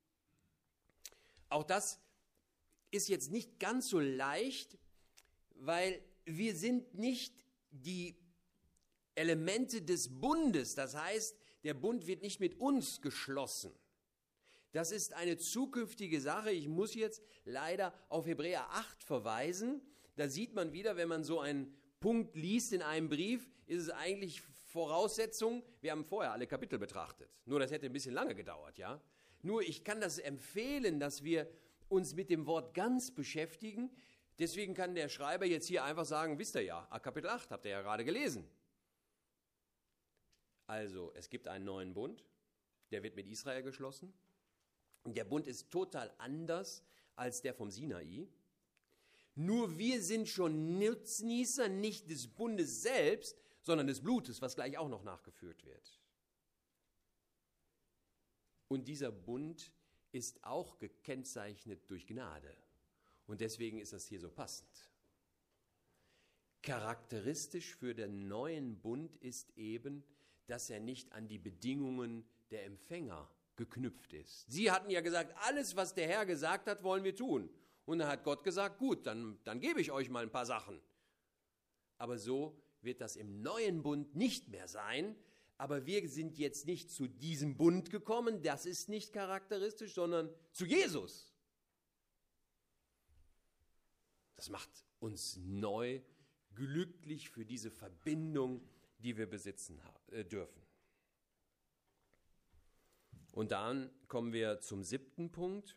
Auch das ist jetzt nicht ganz so leicht, weil wir sind nicht die Elemente des Bundes. Das heißt, der Bund wird nicht mit uns geschlossen. Das ist eine zukünftige Sache. Ich muss jetzt leider auf Hebräer 8 verweisen. Da sieht man wieder, wenn man so einen Punkt liest in einem Brief, ist es eigentlich Voraussetzung. Wir haben vorher alle Kapitel betrachtet. Nur das hätte ein bisschen lange gedauert, ja. Nur ich kann das empfehlen, dass wir uns mit dem Wort ganz beschäftigen. Deswegen kann der Schreiber jetzt hier einfach sagen, wisst ihr ja, Kapitel 8 habt ihr ja gerade gelesen. Also, es gibt einen neuen Bund, der wird mit Israel geschlossen. Der Bund ist total anders als der vom Sinai. Nur wir sind schon Nutznießer nicht des Bundes selbst, sondern des Blutes, was gleich auch noch nachgeführt wird. Und dieser Bund ist auch gekennzeichnet durch Gnade. Und deswegen ist das hier so passend. Charakteristisch für den neuen Bund ist eben, dass er nicht an die Bedingungen der Empfänger geknüpft ist. Sie hatten ja gesagt, alles, was der Herr gesagt hat, wollen wir tun. Und dann hat Gott gesagt, gut, dann gebe ich euch mal ein paar Sachen. Aber so wird das im neuen Bund nicht mehr sein. Aber wir sind jetzt nicht zu diesem Bund gekommen, das ist nicht charakteristisch, sondern zu Jesus. Das macht uns neu glücklich für diese Verbindung, die wir besitzen dürfen. Und dann kommen wir zum 7. Punkt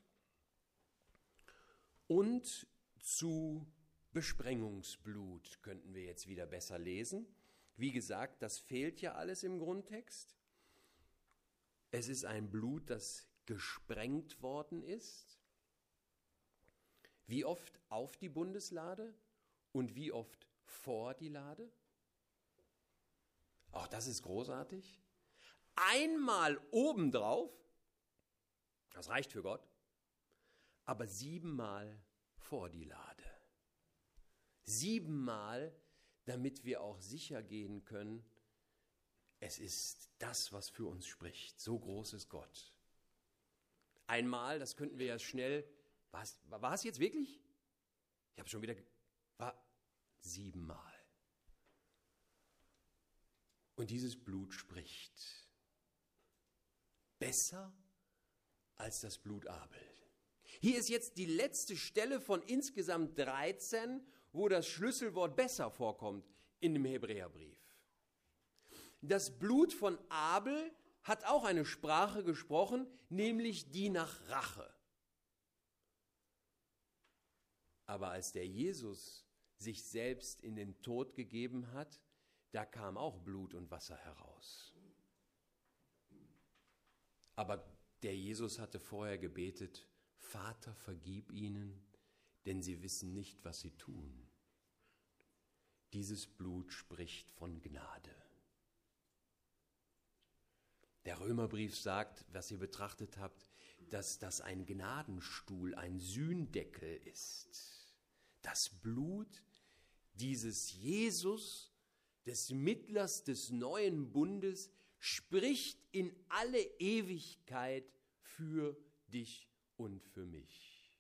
und zu Besprengungsblut könnten wir jetzt wieder besser lesen. Wie gesagt, das fehlt ja alles im Grundtext. Es ist ein Blut, das gesprengt worden ist. Wie oft auf die Bundeslade und wie oft vor die Lade? Auch das ist großartig. Einmal obendrauf, das reicht für Gott, aber 7-mal vor die Lade. 7-mal, damit wir auch sicher gehen können, es ist das, was für uns spricht. So groß ist Gott. Einmal, das könnten wir ja schnell, war es jetzt wirklich? Ich habe schon wieder, war 7-mal. Und dieses Blut spricht besser als das Blut Abel. Hier ist jetzt die letzte Stelle von insgesamt 13, wo das Schlüsselwort besser vorkommt in dem Hebräerbrief. Das Blut von Abel hat auch eine Sprache gesprochen, nämlich die nach Rache. Aber als der Jesus sich selbst in den Tod gegeben hat, da kam auch Blut und Wasser heraus. Aber der Jesus hatte vorher gebetet: Vater, vergib ihnen, denn sie wissen nicht, was sie tun. Dieses Blut spricht von Gnade. Der Römerbrief sagt, was ihr betrachtet habt, dass das ein Gnadenstuhl, ein Sühndeckel ist. Das Blut dieses Jesus, des Mittlers des neuen Bundes, spricht in alle Ewigkeit für dich und für mich.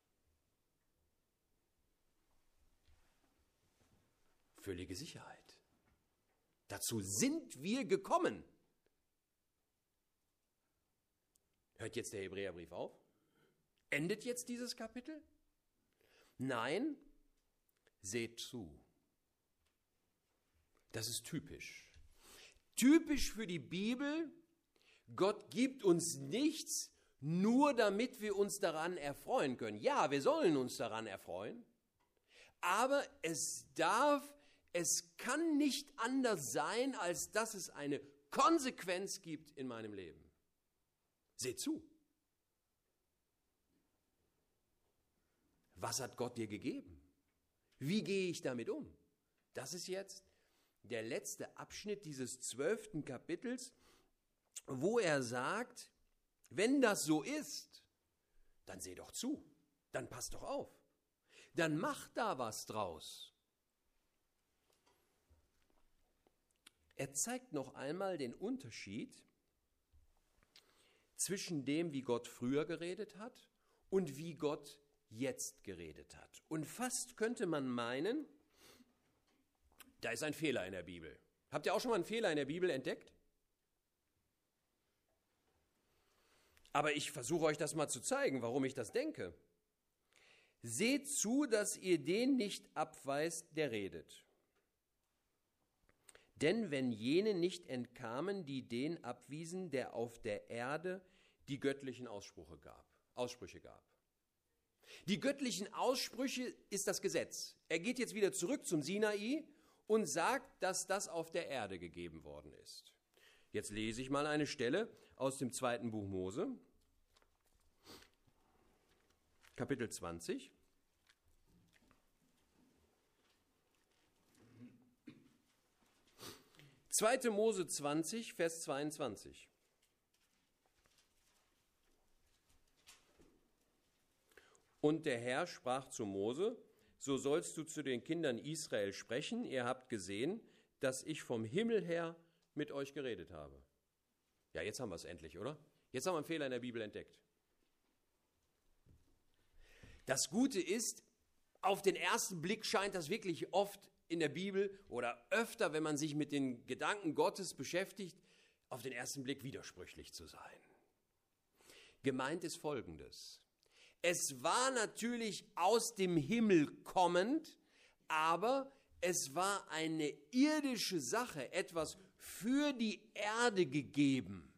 Völlige Sicherheit. Dazu sind wir gekommen. Hört jetzt der Hebräerbrief auf? Endet jetzt dieses Kapitel? Nein, seht zu. Das ist typisch. Typisch für die Bibel: Gott gibt uns nichts, nur damit wir uns daran erfreuen können. Ja, wir sollen uns daran erfreuen, aber es kann nicht anders sein, als dass es eine Konsequenz gibt in meinem Leben. Seht zu. Was hat Gott dir gegeben? Wie gehe ich damit um? Das ist jetzt der letzte Abschnitt dieses 12. Kapitels, wo er sagt, wenn das so ist, dann seh doch zu, dann passt doch auf, dann mach da was draus. Er zeigt noch einmal den Unterschied zwischen dem, wie Gott früher geredet hat und wie Gott jetzt geredet hat. Und fast könnte man meinen, da ist ein Fehler in der Bibel. Habt ihr auch schon mal einen Fehler in der Bibel entdeckt? Aber ich versuche euch das mal zu zeigen, warum ich das denke. Seht zu, dass ihr den nicht abweist, der redet. Denn wenn jene nicht entkamen, die den abwiesen, der auf der Erde die göttlichen Aussprüche gab. Die göttlichen Aussprüche ist das Gesetz. Er geht jetzt wieder zurück zum Sinai und sagt, dass das auf der Erde gegeben worden ist. Jetzt lese ich mal eine Stelle aus dem 2. Buch Mose, Kapitel 20. Zweite Mose 20, Vers 22. Und der Herr sprach zu Mose: So sollst du zu den Kindern Israel sprechen. Ihr habt gesehen, dass ich vom Himmel her mit euch geredet habe. Ja, jetzt haben wir es endlich, oder? Jetzt haben wir einen Fehler in der Bibel entdeckt. Das Gute ist, auf den ersten Blick scheint das wirklich oft in der Bibel oder öfter, wenn man sich mit den Gedanken Gottes beschäftigt, auf den ersten Blick widersprüchlich zu sein. Gemeint ist Folgendes: Es war natürlich aus dem Himmel kommend, aber es war eine irdische Sache, etwas für die Erde gegeben.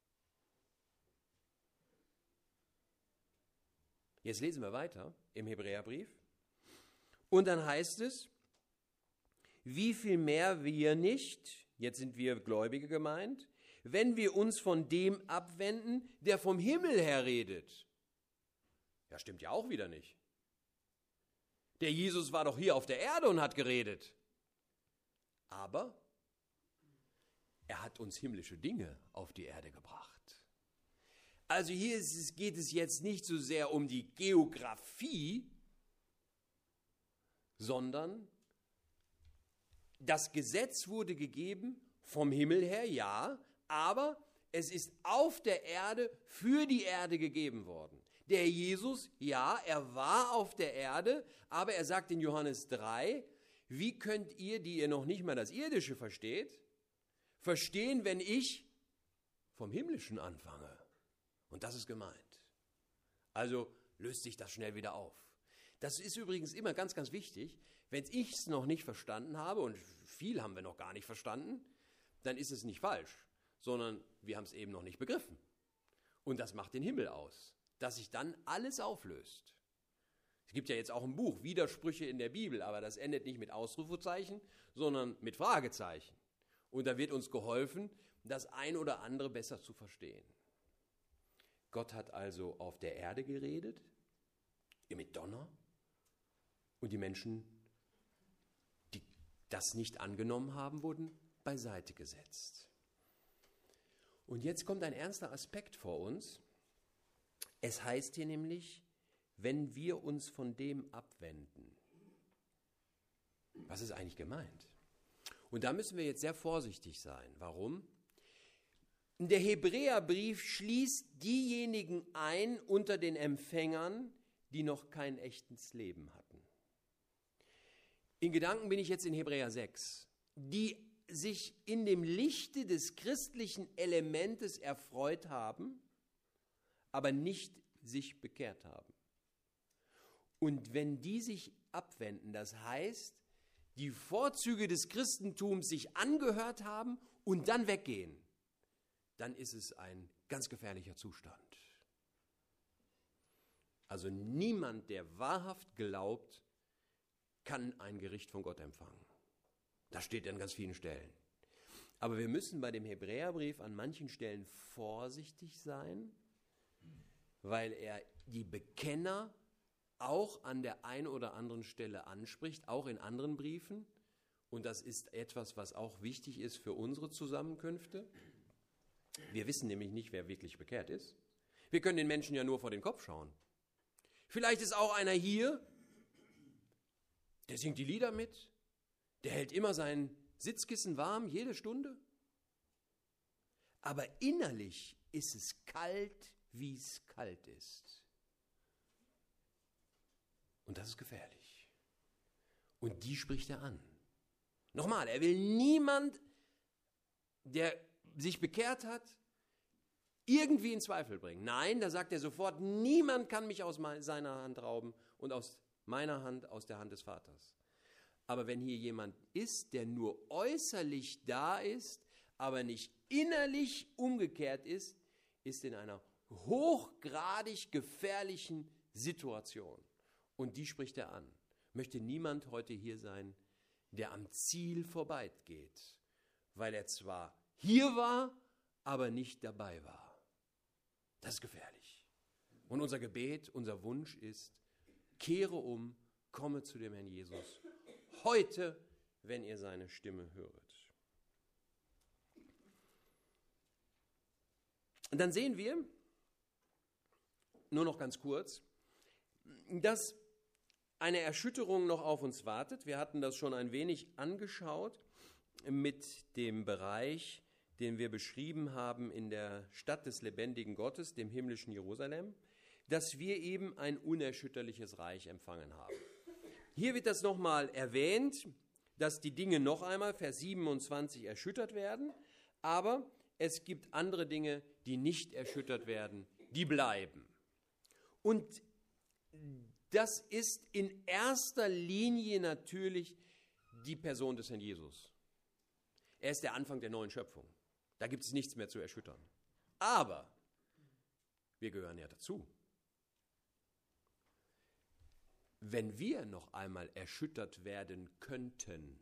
Jetzt lesen wir weiter im Hebräerbrief. Und dann heißt es: Wie viel mehr wir nicht, jetzt sind wir Gläubige gemeint, wenn wir uns von dem abwenden, der vom Himmel her redet. Ja, stimmt ja auch wieder nicht. Der Jesus war doch hier auf der Erde und hat geredet. Aber er hat uns himmlische Dinge auf die Erde gebracht. Also hier geht es jetzt nicht so sehr um die Geografie, sondern das Gesetz wurde gegeben vom Himmel her, ja, aber es ist auf der Erde für die Erde gegeben worden. Der Jesus, ja, er war auf der Erde, aber er sagt in Johannes 3, wie könnt ihr, die ihr noch nicht mal das Irdische versteht, verstehen, wenn ich vom Himmlischen anfange? Und das ist gemeint. Also löst sich das schnell wieder auf. Das ist übrigens immer ganz, ganz wichtig. Wenn ich es noch nicht verstanden habe, und viel haben wir noch gar nicht verstanden, dann ist es nicht falsch, sondern wir haben es eben noch nicht begriffen. Und das macht den Himmel aus, dass sich dann alles auflöst. Es gibt ja jetzt auch ein Buch, Widersprüche in der Bibel, aber das endet nicht mit Ausrufezeichen, sondern mit Fragezeichen. Und da wird uns geholfen, das ein oder andere besser zu verstehen. Gott hat also auf der Erde geredet, mit Donner, und die Menschen, die das nicht angenommen haben, wurden beiseite gesetzt. Und jetzt kommt ein ernster Aspekt vor uns. Es heißt hier nämlich, wenn wir uns von dem abwenden. Was ist eigentlich gemeint? Und da müssen wir jetzt sehr vorsichtig sein. Warum? Der Hebräerbrief schließt diejenigen ein unter den Empfängern, die noch kein echtes Leben hatten. In Gedanken bin ich jetzt in Hebräer 6, die sich in dem Lichte des christlichen Elementes erfreut haben, aber nicht sich bekehrt haben. Und wenn die sich abwenden, das heißt, die Vorzüge des Christentums sich angehört haben und dann weggehen, dann ist es ein ganz gefährlicher Zustand. Also niemand, der wahrhaft glaubt, kann ein Gericht von Gott empfangen. Das steht an ganz vielen Stellen. Aber wir müssen bei dem Hebräerbrief an manchen Stellen vorsichtig sein, weil er die Bekenner auch an der einen oder anderen Stelle anspricht, auch in anderen Briefen. Und das ist etwas, was auch wichtig ist für unsere Zusammenkünfte. Wir wissen nämlich nicht, wer wirklich bekehrt ist. Wir können den Menschen ja nur vor den Kopf schauen. Vielleicht ist auch einer hier, der singt die Lieder mit, der hält immer sein Sitzkissen warm, jede Stunde. Aber innerlich ist es kalt, wie es kalt ist. Und das ist gefährlich. Und die spricht er an. Nochmal, er will niemand, der sich bekehrt hat, irgendwie in Zweifel bringen. Nein, da sagt er sofort, niemand kann mich aus seiner Hand rauben und aus meiner Hand, aus der Hand des Vaters. Aber wenn hier jemand ist, der nur äußerlich da ist, aber nicht innerlich umgekehrt ist, ist in einer hochgradig gefährlichen Situation. Und die spricht er an. Möchte niemand heute hier sein, der am Ziel vorbeigeht, weil er zwar hier war, aber nicht dabei war. Das ist gefährlich. Und unser Gebet, unser Wunsch ist, kehre um, komme zu dem Herrn Jesus. Heute, wenn ihr seine Stimme höret. Und dann sehen wir, nur noch ganz kurz, dass eine Erschütterung noch auf uns wartet. Wir hatten das schon ein wenig angeschaut mit dem Bereich, den wir beschrieben haben in der Stadt des lebendigen Gottes, dem himmlischen Jerusalem, dass wir eben ein unerschütterliches Reich empfangen haben. Hier wird das nochmal erwähnt, dass die Dinge noch einmal, Vers 27, erschüttert werden, aber es gibt andere Dinge, die nicht erschüttert werden, die bleiben. Und das ist in erster Linie natürlich die Person des Herrn Jesus. Er ist der Anfang der neuen Schöpfung. Da gibt es nichts mehr zu erschüttern. Aber wir gehören ja dazu. Wenn wir noch einmal erschüttert werden könnten,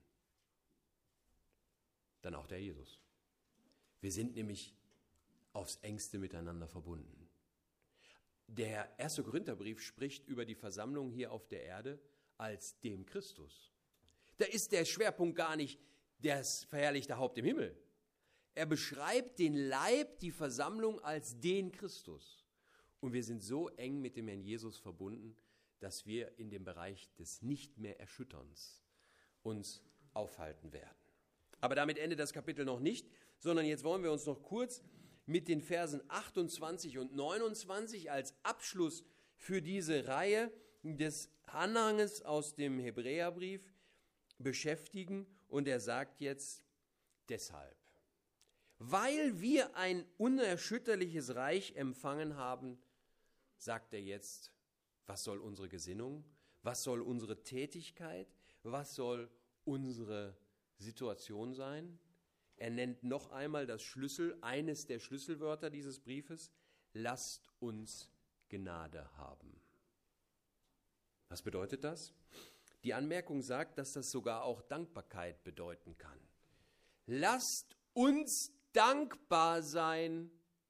dann auch der Jesus. Wir sind nämlich aufs Engste miteinander verbunden. Der 1. Korintherbrief spricht über die Versammlung hier auf der Erde als dem Christus. Da ist der Schwerpunkt gar nicht das verherrlichte Haupt im Himmel. Er beschreibt den Leib, die Versammlung als den Christus. Und wir sind so eng mit dem Herrn Jesus verbunden, dass wir in dem Bereich des Nicht-mehr-Erschütterns uns aufhalten werden. Aber damit endet das Kapitel noch nicht, sondern jetzt wollen wir uns noch kurz mit den Versen 28 und 29 als Abschluss für diese Reihe des Anhanges aus dem Hebräerbrief beschäftigen. Und er sagt jetzt deshalb, weil wir ein unerschütterliches Reich empfangen haben, sagt er jetzt, Was soll unsere Gesinnung? Was soll unsere Tätigkeit? Was soll unsere Situation sein? Er nennt noch einmal eines der Schlüsselwörter dieses Briefes: Lasst uns Gnade haben. Was bedeutet das? Die Anmerkung sagt, dass das sogar auch Dankbarkeit bedeuten kann. Lasst uns dankbar sein.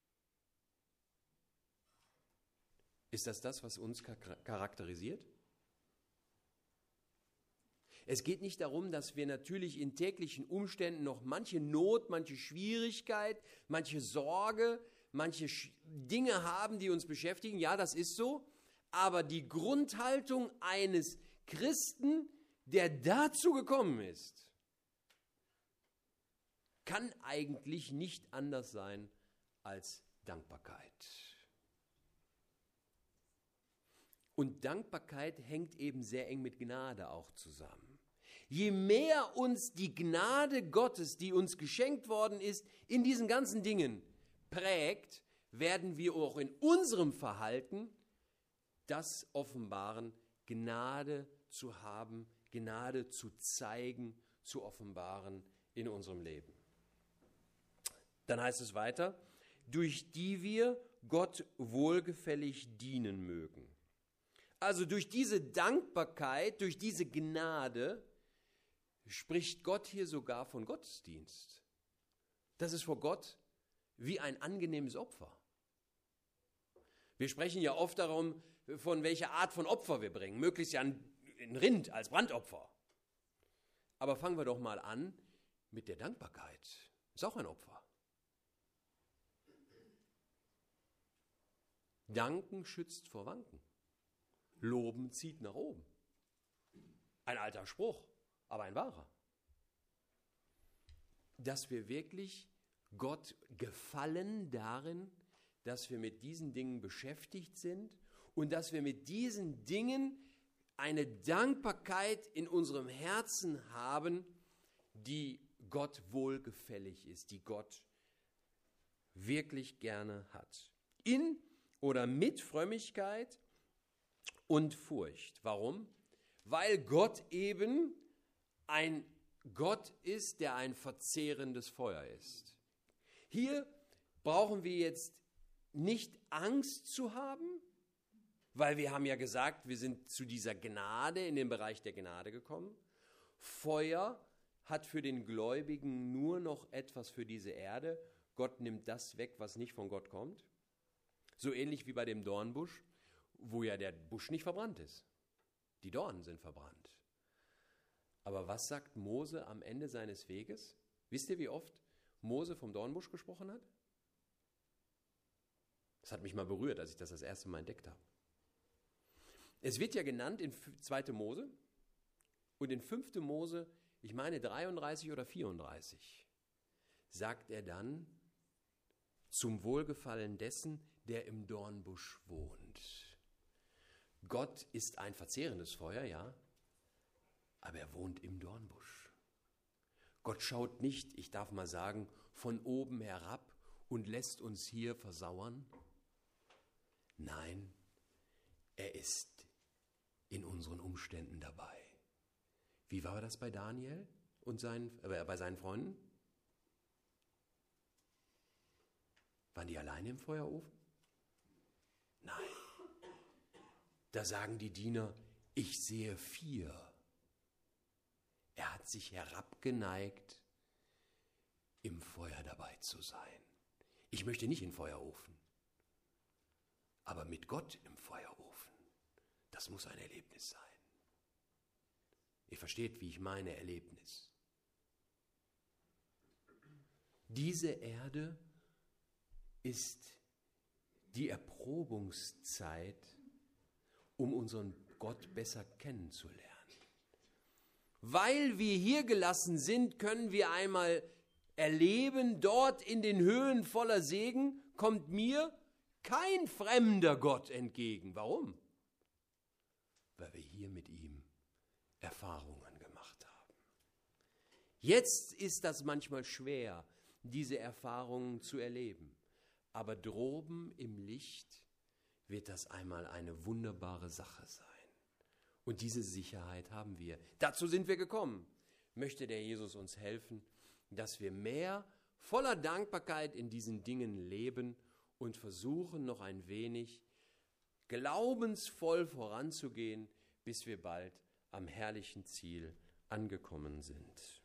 Ist das, was uns charakterisiert? Es geht nicht darum, dass wir natürlich in täglichen Umständen noch manche Not, manche Schwierigkeit, manche Sorge, manche Dinge haben, die uns beschäftigen. Ja, das ist so. Aber die Grundhaltung eines Christen, der dazu gekommen ist, kann eigentlich nicht anders sein als Dankbarkeit. Und Dankbarkeit hängt eben sehr eng mit Gnade auch zusammen. Je mehr uns die Gnade Gottes, die uns geschenkt worden ist, in diesen ganzen Dingen prägt, werden wir auch in unserem Verhalten das offenbaren, Gnade zu haben, Gnade zu zeigen, zu offenbaren in unserem Leben. Dann heißt es weiter, durch die wir Gott wohlgefällig dienen mögen. Also durch diese Dankbarkeit, durch diese Gnade spricht Gott hier sogar von Gottesdienst. Das ist vor Gott wie ein angenehmes Opfer. Wir sprechen ja oft darum, von welcher Art von Opfer wir bringen. Möglichst ja ein Rind als Brandopfer. Aber fangen wir doch mal an mit der Dankbarkeit. Ist auch ein Opfer. Danken schützt vor Wanken. Loben zieht nach oben. Ein alter Spruch, aber ein wahrer. Dass wir wirklich Gott gefallen darin, dass wir mit diesen Dingen beschäftigt sind und dass wir mit diesen Dingen eine Dankbarkeit in unserem Herzen haben, die Gott wohlgefällig ist, die Gott wirklich gerne hat. In oder mit Frömmigkeit und Furcht. Warum? Weil Gott eben ein Gott ist, der ein verzehrendes Feuer ist. Hier brauchen wir jetzt nicht Angst zu haben, weil wir haben ja gesagt, wir sind zu dieser Gnade, in den Bereich der Gnade gekommen. Feuer hat für den Gläubigen nur noch etwas für diese Erde. Gott nimmt das weg, was nicht von Gott kommt. So ähnlich wie bei dem Dornbusch, wo ja der Busch nicht verbrannt ist. Die Dornen sind verbrannt. Aber was sagt Mose am Ende seines Weges? Wisst ihr, wie oft Mose vom Dornbusch gesprochen hat? Das hat mich mal berührt, als ich das erste Mal entdeckt habe. Es wird ja genannt in 2. Mose und in 5. Mose, ich meine 33 oder 34, sagt er dann, zum Wohlgefallen dessen, der im Dornbusch wohnt. Gott ist ein verzehrendes Feuer, ja, aber er wohnt im Dornbusch. Gott schaut nicht, ich darf mal sagen, von oben herab und lässt uns hier versauern. Nein, er ist in unseren Umständen dabei. Wie war das bei Daniel und bei seinen Freunden? Waren die alleine im Feuerofen? Nein. Da sagen die Diener, ich sehe 4. Er hat sich herabgeneigt, im Feuer dabei zu sein. Ich möchte nicht in den Feuerofen, aber mit Gott im Feuerofen, das muss ein Erlebnis sein. Ihr versteht, wie ich meine Erlebnis. Diese Erde ist die Erprobungszeit, um unseren Gott besser kennenzulernen. Weil wir hier gelassen sind, können wir einmal erleben, dort in den Höhen voller Segen kommt mir kein fremder Gott entgegen. Warum? Weil wir hier mit ihm Erfahrungen gemacht haben. Jetzt ist das manchmal schwer, diese Erfahrungen zu erleben. Aber droben im Licht wird das einmal eine wunderbare Sache sein. Und diese Sicherheit haben wir. Dazu sind wir gekommen. Möchte der Jesus uns helfen, dass wir mehr voller Dankbarkeit in diesen Dingen leben und versuchen, noch ein wenig glaubensvoll voranzugehen, bis wir bald am herrlichen Ziel angekommen sind.